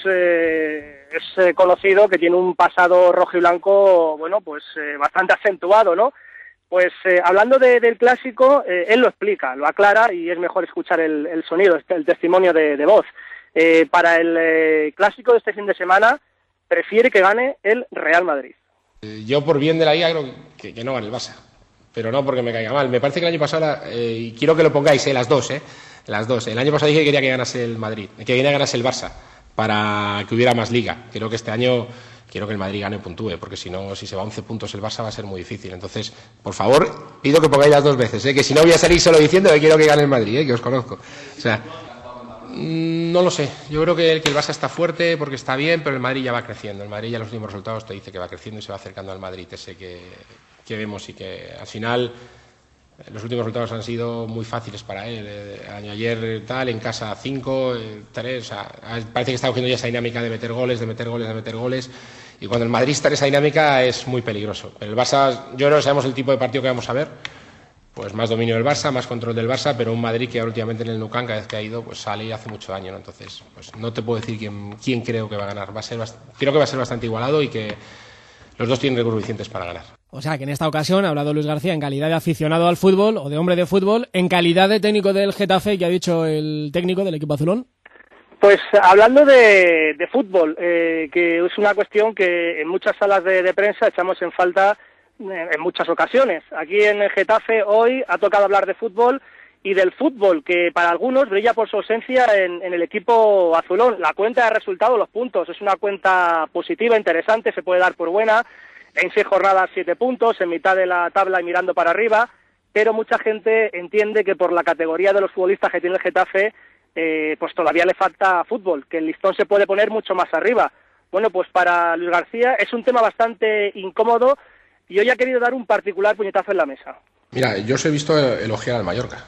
es conocido que tiene un pasado rojo y blanco, bueno, pues bastante acentuado, ¿no? Pues hablando del Clásico, él lo explica, lo aclara y es mejor escuchar el sonido, el testimonio de voz. Para el Clásico de este fin de semana, prefiere que gane el Real Madrid. Yo por bien de la liga creo que no gane el Barça, pero no porque me caiga mal. Me parece que el año pasado, y quiero que lo pongáis, las dos. El año pasado dije que quería que ganase el Madrid, que quería que ganase el Barça, para que hubiera más liga. Creo que este año quiero que el Madrid gane y puntúe, porque si no, si se va a 11 puntos el Barça va a ser muy difícil. Entonces, por favor, pido que pongáis las 2 veces, que si no voy a salir solo diciendo que quiero que gane el Madrid, que os conozco. O sea, no lo sé, yo creo que el Barça está fuerte porque está bien, pero el Madrid ya va creciendo. El Madrid ya los últimos resultados te dice que va creciendo y se va acercando al Madrid ese que vemos y que al final los últimos resultados han sido muy fáciles para él. Ayer tal, en casa 5, 3, o sea, parece que está cogiendo ya esa dinámica de meter goles, y cuando el Madrid está en esa dinámica es muy peligroso. Pero el Barça, yo no sabemos el tipo de partido que vamos a ver. Pues más dominio del Barça, más control del Barça, pero un Madrid que últimamente en el Nou Camp, cada vez que ha ido, pues sale y hace mucho daño, ¿no? Entonces, pues no te puedo decir quién creo que va a ganar. Creo que va a ser bastante igualado y que los dos tienen recursos suficientes para ganar. O sea que en esta ocasión ha hablado Luis García en calidad de aficionado al fútbol o de hombre de fútbol, en calidad de técnico del Getafe, que ha dicho el técnico del equipo azulón. Pues hablando de fútbol, que es una cuestión que en muchas salas de prensa echamos en falta en muchas ocasiones. Aquí en el Getafe hoy ha tocado hablar de fútbol y del fútbol, que para algunos brilla por su ausencia en el equipo azulón. La cuenta de resultados, los puntos, es una cuenta positiva, interesante, se puede dar por buena. En 6 jornadas 7 puntos, en mitad de la tabla y mirando para arriba, pero mucha gente entiende que por la categoría de los futbolistas que tiene el Getafe, pues todavía le falta fútbol, que el listón se puede poner mucho más arriba. Bueno, pues para Luis García es un tema bastante incómodo y hoy ha querido dar un particular puñetazo en la mesa. Mira, yo os he visto elogiar al Mallorca.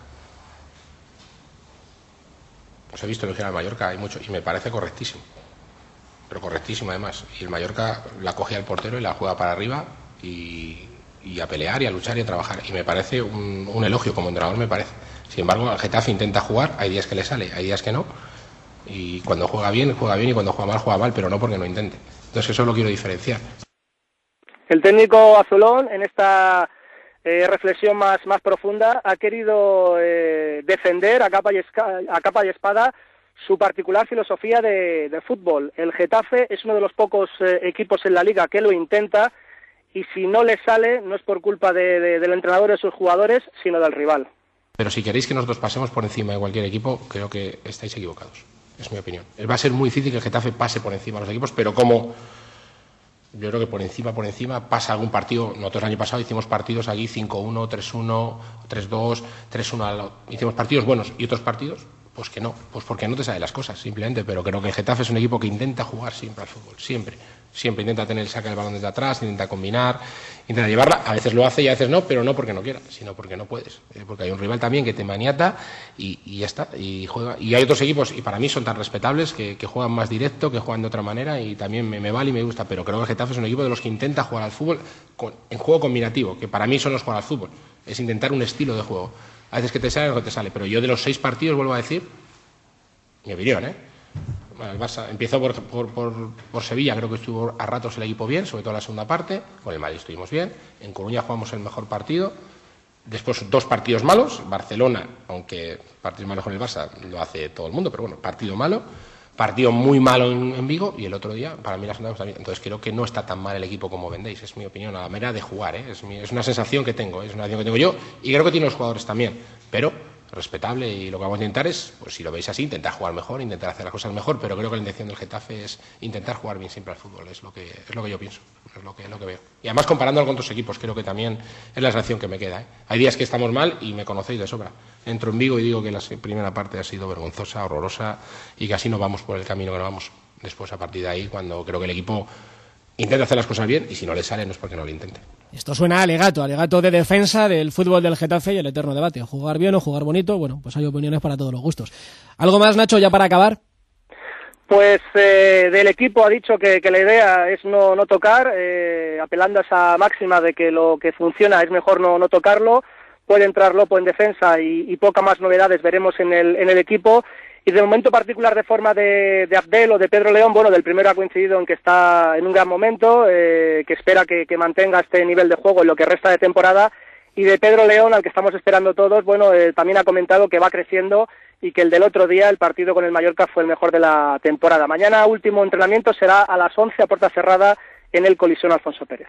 Os he visto elogiar al Mallorca, hay mucho, y me parece correctísimo. Pero correctísimo además, y el Mallorca la cogía al portero y la juega para arriba y a pelear y a luchar y a trabajar, y me parece un elogio como entrenador, me parece. Sin embargo, el Getafe intenta jugar, hay días que le sale, hay días que no, y cuando juega bien, y cuando juega mal, pero no porque no intente. Entonces eso lo quiero diferenciar. El técnico azulón, en esta reflexión más profunda, ha querido defender a capa y espada su particular filosofía de fútbol. El Getafe es uno de los pocos equipos en la Liga que lo intenta, y si no le sale, no es por culpa del entrenador y de sus jugadores, sino del rival. Pero si queréis que nosotros pasemos por encima de cualquier equipo, creo que estáis equivocados. Es mi opinión. Va a ser muy difícil que el Getafe pase por encima de los equipos, pero como yo creo que por encima pasa algún partido. Nosotros el año pasado hicimos partidos aquí 5-1, 3-1, 3-2, 3-1. Hicimos partidos buenos, y otros partidos pues que no, pues porque no te salen las cosas, simplemente. Pero creo que el Getafe es un equipo que intenta jugar siempre al fútbol, siempre intenta sacar el balón desde atrás, intenta combinar, intenta llevarla, a veces lo hace y a veces no, pero no porque no quiera, sino porque no puedes, porque hay un rival también que te maniata y ya está, y juega. Y hay otros equipos, y para mí son tan respetables, que juegan más directo, que juegan de otra manera, y también me vale y me gusta, pero creo que el Getafe es un equipo de los que intenta jugar al fútbol en juego combinativo, que para mí eso no es jugar al fútbol, es intentar un estilo de juego. A veces que te sale o que te sale, pero yo de los 6 partidos, vuelvo a decir, mi opinión, Bueno, el Barça empezó por Sevilla, creo que estuvo a ratos el equipo bien, sobre todo en la segunda parte. Con el Madrid estuvimos bien. En Coruña jugamos el mejor partido. Después 2 partidos malos. Barcelona, aunque partidos malos con el Barça lo hace todo el mundo, pero bueno, partido malo. Partido muy malo en Vigo, y el otro día, para mí, la segunda también. Entonces creo que no está tan mal el equipo como vendéis. Es mi opinión, a la manera de jugar, Es una sensación que tengo, es una sensación que tengo yo, y creo que tienen los jugadores también. Pero respetable, y lo que vamos a intentar es, pues si lo veis así, intentar jugar mejor, intentar hacer las cosas mejor, pero creo que la intención del Getafe es intentar jugar bien siempre al fútbol, es lo que yo pienso, es lo que veo. Y además comparándolo con otros equipos, creo que también es la sensación que me queda, Hay días que estamos mal y me conocéis de sobra. Entro en Vigo y digo que la primera parte ha sido vergonzosa, horrorosa, y que así no vamos por el camino que no vamos. Después, a partir de ahí, cuando creo que el equipo intenta hacer las cosas bien, y si no le sale no es porque no lo intente. Esto suena a alegato de defensa del fútbol del Getafe, y el eterno debate, jugar bien o jugar bonito. Bueno, pues hay opiniones para todos los gustos. ¿Algo más, Nacho, ya para acabar? Pues del equipo ha dicho que la idea es no tocar, apelando a esa máxima de que lo que funciona es mejor no tocarlo. Puede entrar Lopo en defensa y poca más novedades veremos en el equipo. Y de momento particular de forma de Abdel o de Pedro León, bueno, del primero ha coincidido en que está en un gran momento, que espera que mantenga este nivel de juego en lo que resta de temporada. Y de Pedro León, al que estamos esperando todos, bueno, también ha comentado que va creciendo, y que el del otro día, el partido con el Mallorca, fue el mejor de la temporada. Mañana último entrenamiento será a las 11 a puerta cerrada en el Coliseo Alfonso Pérez.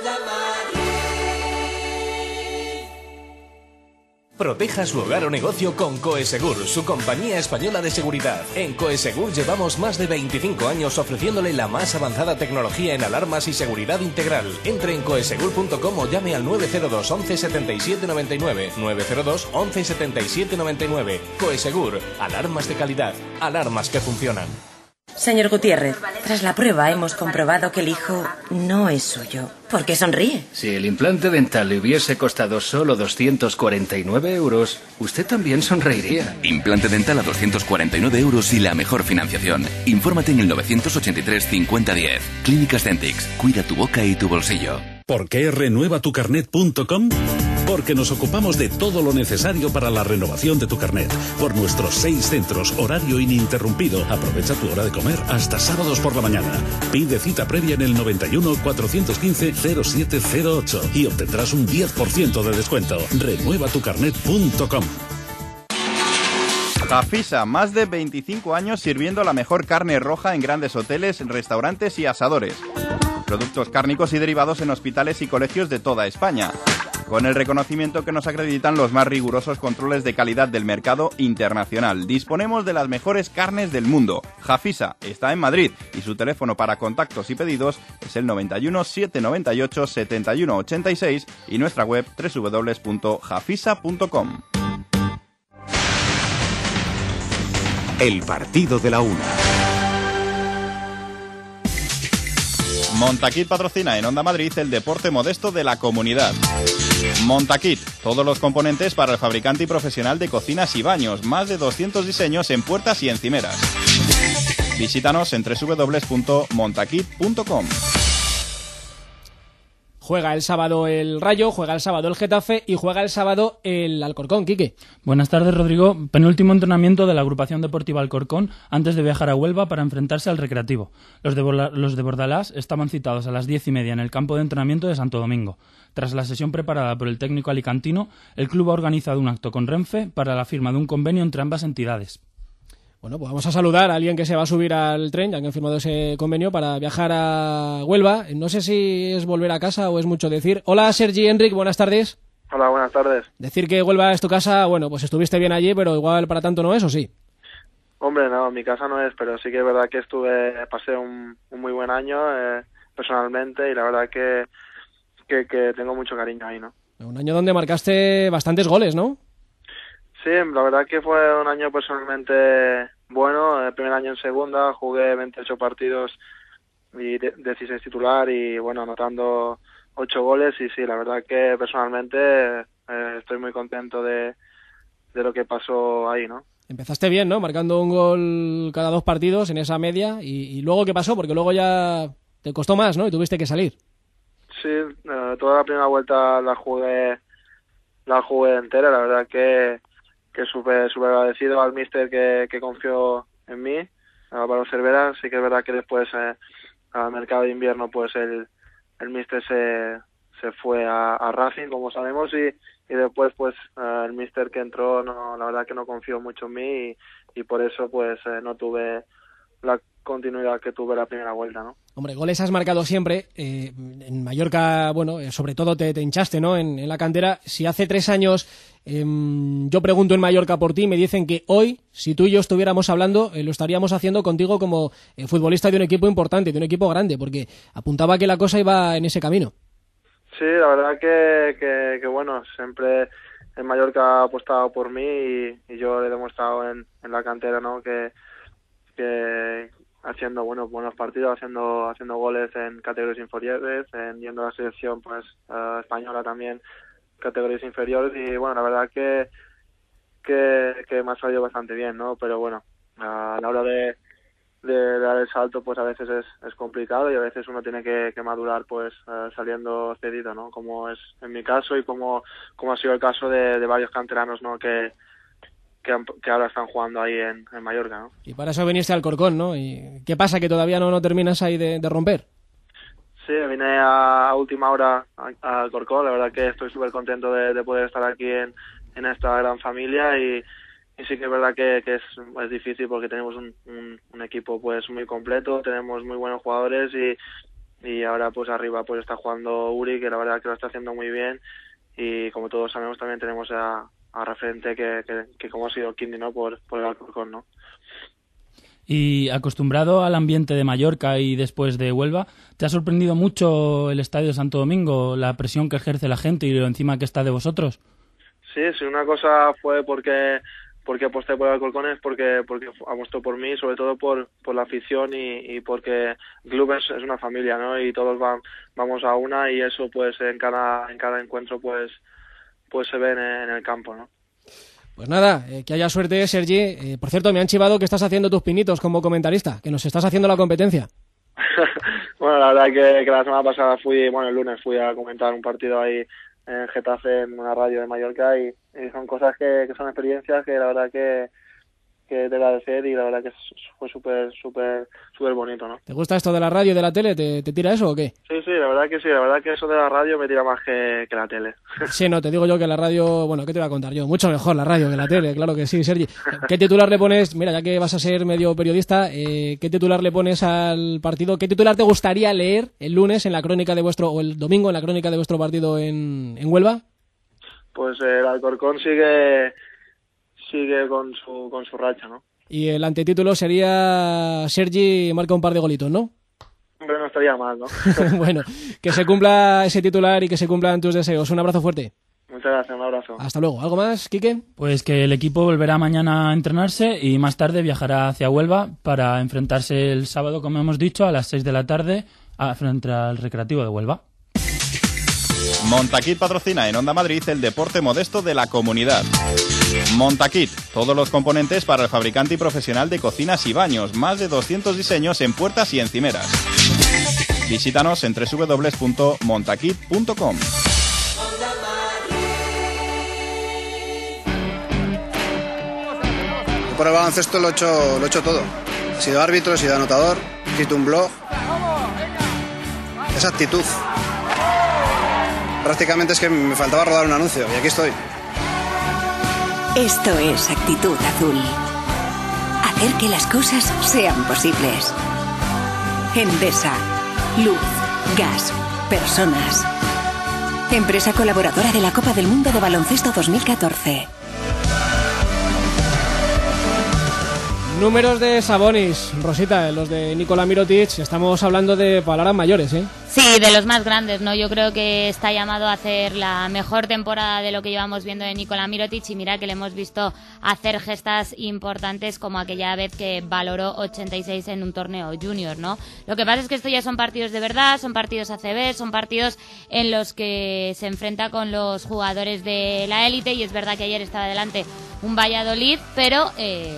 Proteja su hogar o negocio con Coesegur, su compañía española de seguridad. En Coesegur llevamos más de 25 años ofreciéndole la más avanzada tecnología en alarmas y seguridad integral. Entre en coesegur.com o llame al 902 11 77 99. 902 11 77 99. Coesegur, alarmas de calidad, alarmas que funcionan. Señor Gutiérrez, tras la prueba hemos comprobado que el hijo no es suyo. ¿Por qué sonríe? Si el implante dental le hubiese costado solo 249 euros, usted también sonreiría. Implante dental a 249 euros y la mejor financiación. Infórmate en el 983 5010. Clínicas Dentix. Cuida tu boca y tu bolsillo. ¿Por qué renuevatucarnet.com? porque nos ocupamos de todo lo necesario para la renovación de tu carnet. Por nuestros 6 centros, horario ininterrumpido. Aprovecha tu hora de comer hasta sábados por la mañana. Pide cita previa en el 91 415 0708 y obtendrás un 10% de descuento. Renuevatucarnet.com. Jafisa, más de 25 años sirviendo la mejor carne roja en grandes hoteles, restaurantes y asadores. Productos cárnicos y derivados en hospitales y colegios de toda España. Con el reconocimiento que nos acreditan los más rigurosos controles de calidad del mercado internacional. Disponemos de las mejores carnes del mundo. Jafisa está en Madrid y su teléfono para contactos y pedidos es el 91 798 71 86 y nuestra web www.jafisa.com. El partido de la una. Montaquit patrocina en Onda Madrid el deporte modesto de la comunidad. Montaquit, todos los componentes para el fabricante y profesional de cocinas y baños, más de 200 diseños en puertas y encimeras. Visítanos en www.montaquit.com. Juega el sábado el Rayo, juega el sábado el Getafe y juega el sábado el Alcorcón. Quique. Buenas tardes, Rodrigo. Penúltimo entrenamiento de la agrupación deportiva Alcorcón antes de viajar a Huelva para enfrentarse al Recreativo. Los de Bordalás estaban citados a las 10:30 en el campo de entrenamiento de Santo Domingo. Tras la sesión preparada por el técnico alicantino, el club ha organizado un acto con Renfe para la firma de un convenio entre ambas entidades. Bueno, pues vamos a saludar a alguien que se va a subir al tren, ya que han firmado ese convenio para viajar a Huelva. No sé si es volver a casa o es mucho decir. Hola, Sergi Enric, buenas tardes. Hola, buenas tardes. Decir que Huelva es tu casa, bueno, pues estuviste bien allí, pero igual para tanto no es, ¿o sí? Hombre, no, mi casa no es, pero sí que es verdad que pasé un muy buen año personalmente y la verdad que tengo mucho cariño ahí, ¿no? Un año donde marcaste bastantes goles, ¿no? Sí, la verdad que fue un año personalmente bueno. El primer año en segunda jugué 28 partidos y 16 titular y bueno, anotando 8 goles y sí, la verdad que personalmente estoy muy contento de lo que pasó ahí, ¿no? Empezaste bien, ¿no? Marcando un gol cada 2 partidos en esa media y luego ¿qué pasó? Porque luego ya te costó más, ¿no? Y tuviste que salir. Sí, toda la primera vuelta la jugué entera, la verdad que súper agradecido al míster que confió en mí, a Álvaro Cervera. Sí que es verdad que después al mercado de invierno pues el míster se fue a Racing, como sabemos, y después pues el míster que entró la verdad que no confió mucho en mí y por eso pues no tuve la continuidad que tuve la primera vuelta, ¿no? Hombre, goles has marcado siempre. En Mallorca, bueno, sobre todo te hinchaste, ¿no? En la cantera. Si hace 3 años yo pregunto en Mallorca por ti, me dicen que hoy, si tú y yo estuviéramos hablando, lo estaríamos haciendo contigo como futbolista de un equipo importante, de un equipo grande, porque apuntaba que la cosa iba en ese camino. Sí, la verdad que bueno, siempre en Mallorca ha apostado por mí y yo le he demostrado en la cantera, ¿no? Que haciendo buenos partidos, haciendo goles en categorías inferiores, yendo a la selección pues española también, categorías inferiores, y bueno, la verdad que me ha salido bastante bien, ¿no? Pero bueno, a la hora de dar el salto pues a veces es complicado y a veces uno tiene que madurar pues saliendo cedido, ¿no? Como es en mi caso y como ha sido el caso de varios canteranos, ¿no? Que ahora están jugando ahí en Mallorca, ¿no? Y para eso viniste al Alcorcón, ¿no? ¿Y qué pasa, que todavía no terminas ahí de romper? Sí, vine a última hora a Alcorcón. La verdad que estoy súper contento de poder estar aquí en esta gran familia y sí que es verdad que es difícil porque tenemos un equipo pues muy completo, tenemos muy buenos jugadores y ahora pues arriba pues está jugando Uri, que la verdad que lo está haciendo muy bien, y como todos sabemos también tenemos a referente que como ha sido Quindi, ¿no? Por el Alcorcón, ¿no? Y acostumbrado al ambiente de Mallorca y después de Huelva, ¿te ha sorprendido mucho el Estadio de Santo Domingo, la presión que ejerce la gente y lo encima que está de vosotros? Sí, una cosa fue porque aposté por el Alcorcón, es porque apostó por mí, sobre todo por la afición y porque el club es una familia, ¿no? Y todos vamos a una, y eso pues en cada encuentro pues se ve en el campo, ¿no? Pues nada, que haya suerte, Sergi. Por cierto, me han chivado que estás haciendo tus pinitos como comentarista, que nos estás haciendo la competencia. Bueno, la verdad que la semana pasada el lunes fui a comentar un partido ahí en Getafe, en una radio de Mallorca, y son cosas que son experiencias que la verdad que de agradecer, y la verdad que fue súper bonito, ¿no? ¿Te gusta esto de la radio y de la tele? ¿Te tira eso o qué? Sí, la verdad que eso de la radio me tira más que la tele. Sí, no, te digo yo que la radio, bueno, ¿qué te voy a contar yo? Mucho mejor la radio que la tele, claro que sí, Sergi. ¿Qué titular le pones, mira, ya que vas a ser medio periodista, qué titular le pones al partido? ¿Qué titular te gustaría leer el lunes en la crónica de vuestro, o el domingo en la crónica de vuestro partido en Huelva? Pues el Alcorcón sigue con su racha, ¿no? Y el antetítulo sería Sergi marca un par de golitos, ¿no? Hombre, no estaría mal, ¿no? Bueno, que se cumpla ese titular y que se cumplan tus deseos. Un abrazo fuerte. Muchas gracias, un abrazo. Hasta luego. ¿Algo más, Quique? Pues que el equipo volverá mañana a entrenarse y más tarde viajará hacia Huelva para enfrentarse el sábado, como hemos dicho, a las 6 de la tarde frente al Recreativo de Huelva. Montaquit patrocina en Onda Madrid el deporte modesto de la comunidad. Montaquit, todos los componentes para el fabricante y profesional de cocinas y baños, más de 200 diseños en puertas y encimeras. Visítanos en www.montaquit.com. Por el baloncesto lo he hecho todo. He sido árbitro, he sido anotador, he escrito un blog. Es actitud. Prácticamente es que me faltaba rodar un anuncio y aquí estoy. Esto es Actitud Azul. Hacer que las cosas sean posibles. Endesa. Luz, gas, personas. Empresa colaboradora de la Copa del Mundo de Baloncesto 2014. Números de Sabonis, Rosita, los de Nikola Mirotic, estamos hablando de palabras mayores, ¿eh? Sí, de los más grandes, ¿no? Yo creo que está llamado a hacer la mejor temporada de lo que llevamos viendo de Nikola Mirotic, y mira que le hemos visto hacer gestas importantes como aquella vez que valoró 86 en un torneo junior, ¿no? Lo que pasa es que esto ya son partidos de verdad, son partidos ACB, son partidos en los que se enfrenta con los jugadores de la élite, y es verdad que ayer estaba delante un Valladolid, pero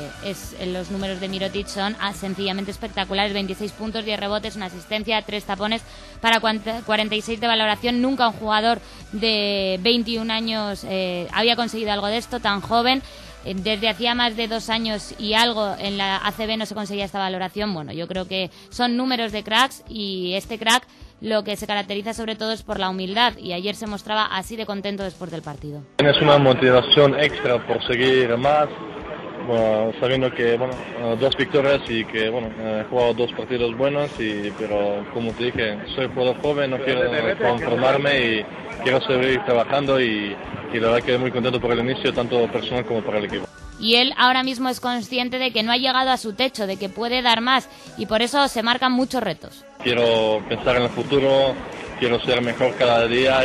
los números de Mirotic son sencillamente espectaculares: 26 puntos, 10 rebotes, una asistencia, 3 tapones para 46 de valoración. Nunca un jugador de 21 años había conseguido algo de esto, tan joven. Desde hacía más de 2 años y algo en la ACB no se conseguía esta valoración. Bueno, yo creo que son números de cracks, y este crack lo que se caracteriza sobre todo es por la humildad, y ayer se mostraba así de contento después del partido. Tienes una motivación extra por seguir más, bueno, sabiendo que 2 victorias y que he jugado 2 partidos buenos, pero como te dije, soy jugador joven, no quiero conformarme y quiero seguir trabajando, y la verdad que muy contento por el inicio, tanto personal como para el equipo. Y él ahora mismo es consciente de que no ha llegado a su techo, de que puede dar más, y por eso se marcan muchos retos. Quiero pensar en el futuro, quiero ser mejor cada día,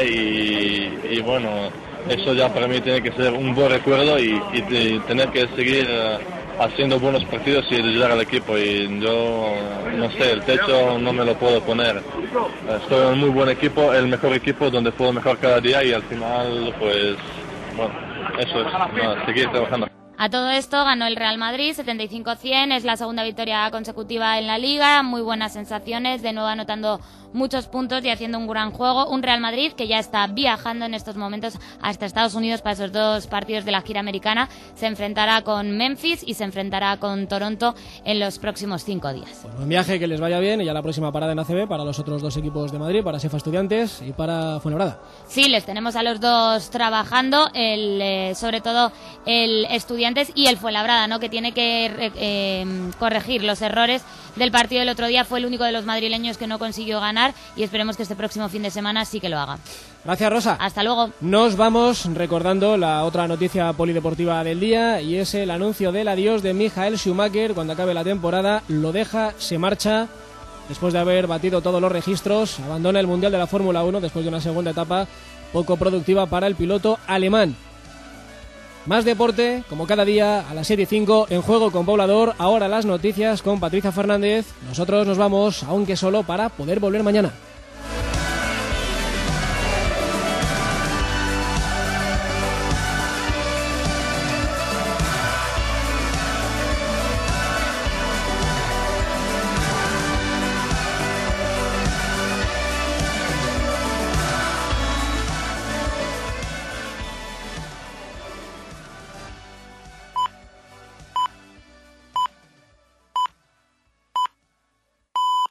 y bueno, eso ya para mí tiene que ser un buen recuerdo, y tener que seguir haciendo buenos partidos y ayudar al equipo. Y yo, no sé, el techo no me lo puedo poner. Estoy en un muy buen equipo, el mejor equipo donde puedo mejorar cada día, y al final, pues, bueno, eso es, seguir trabajando. A todo esto ganó el Real Madrid 75-100, es la segunda victoria consecutiva en la Liga, muy buenas sensaciones, de nuevo anotando muchos puntos y haciendo un gran juego. Un Real Madrid que ya está viajando en estos momentos hasta Estados Unidos para esos 2 partidos de la gira americana. Se enfrentará con Memphis y se enfrentará con Toronto en los próximos 5 días. Pues buen viaje, que les vaya bien, y ya la próxima parada en ACB para los otros 2 equipos de Madrid, para SEFA Estudiantes y para Fuenlabrada. Sí, les tenemos a los 2 trabajando, sobre todo el Estudiantes y el Fuenlabrada, ¿no? Que tiene que corregir los errores del partido del otro día. Fue el único de los madrileños que no consiguió ganar, y esperemos que este próximo fin de semana sí que lo haga. Gracias, Rosa. Hasta luego. Nos vamos recordando la otra noticia polideportiva del día, y es el anuncio del adiós de Michael Schumacher. Cuando acabe la temporada lo deja, se marcha después de haber batido todos los registros, abandona el Mundial de la Fórmula 1 después de una segunda etapa poco productiva para el piloto alemán. Más deporte, como cada día, a las 7:05, en Juego con Poblador. Ahora las noticias con Patricia Fernández. Nosotros nos vamos, aunque solo para poder volver mañana.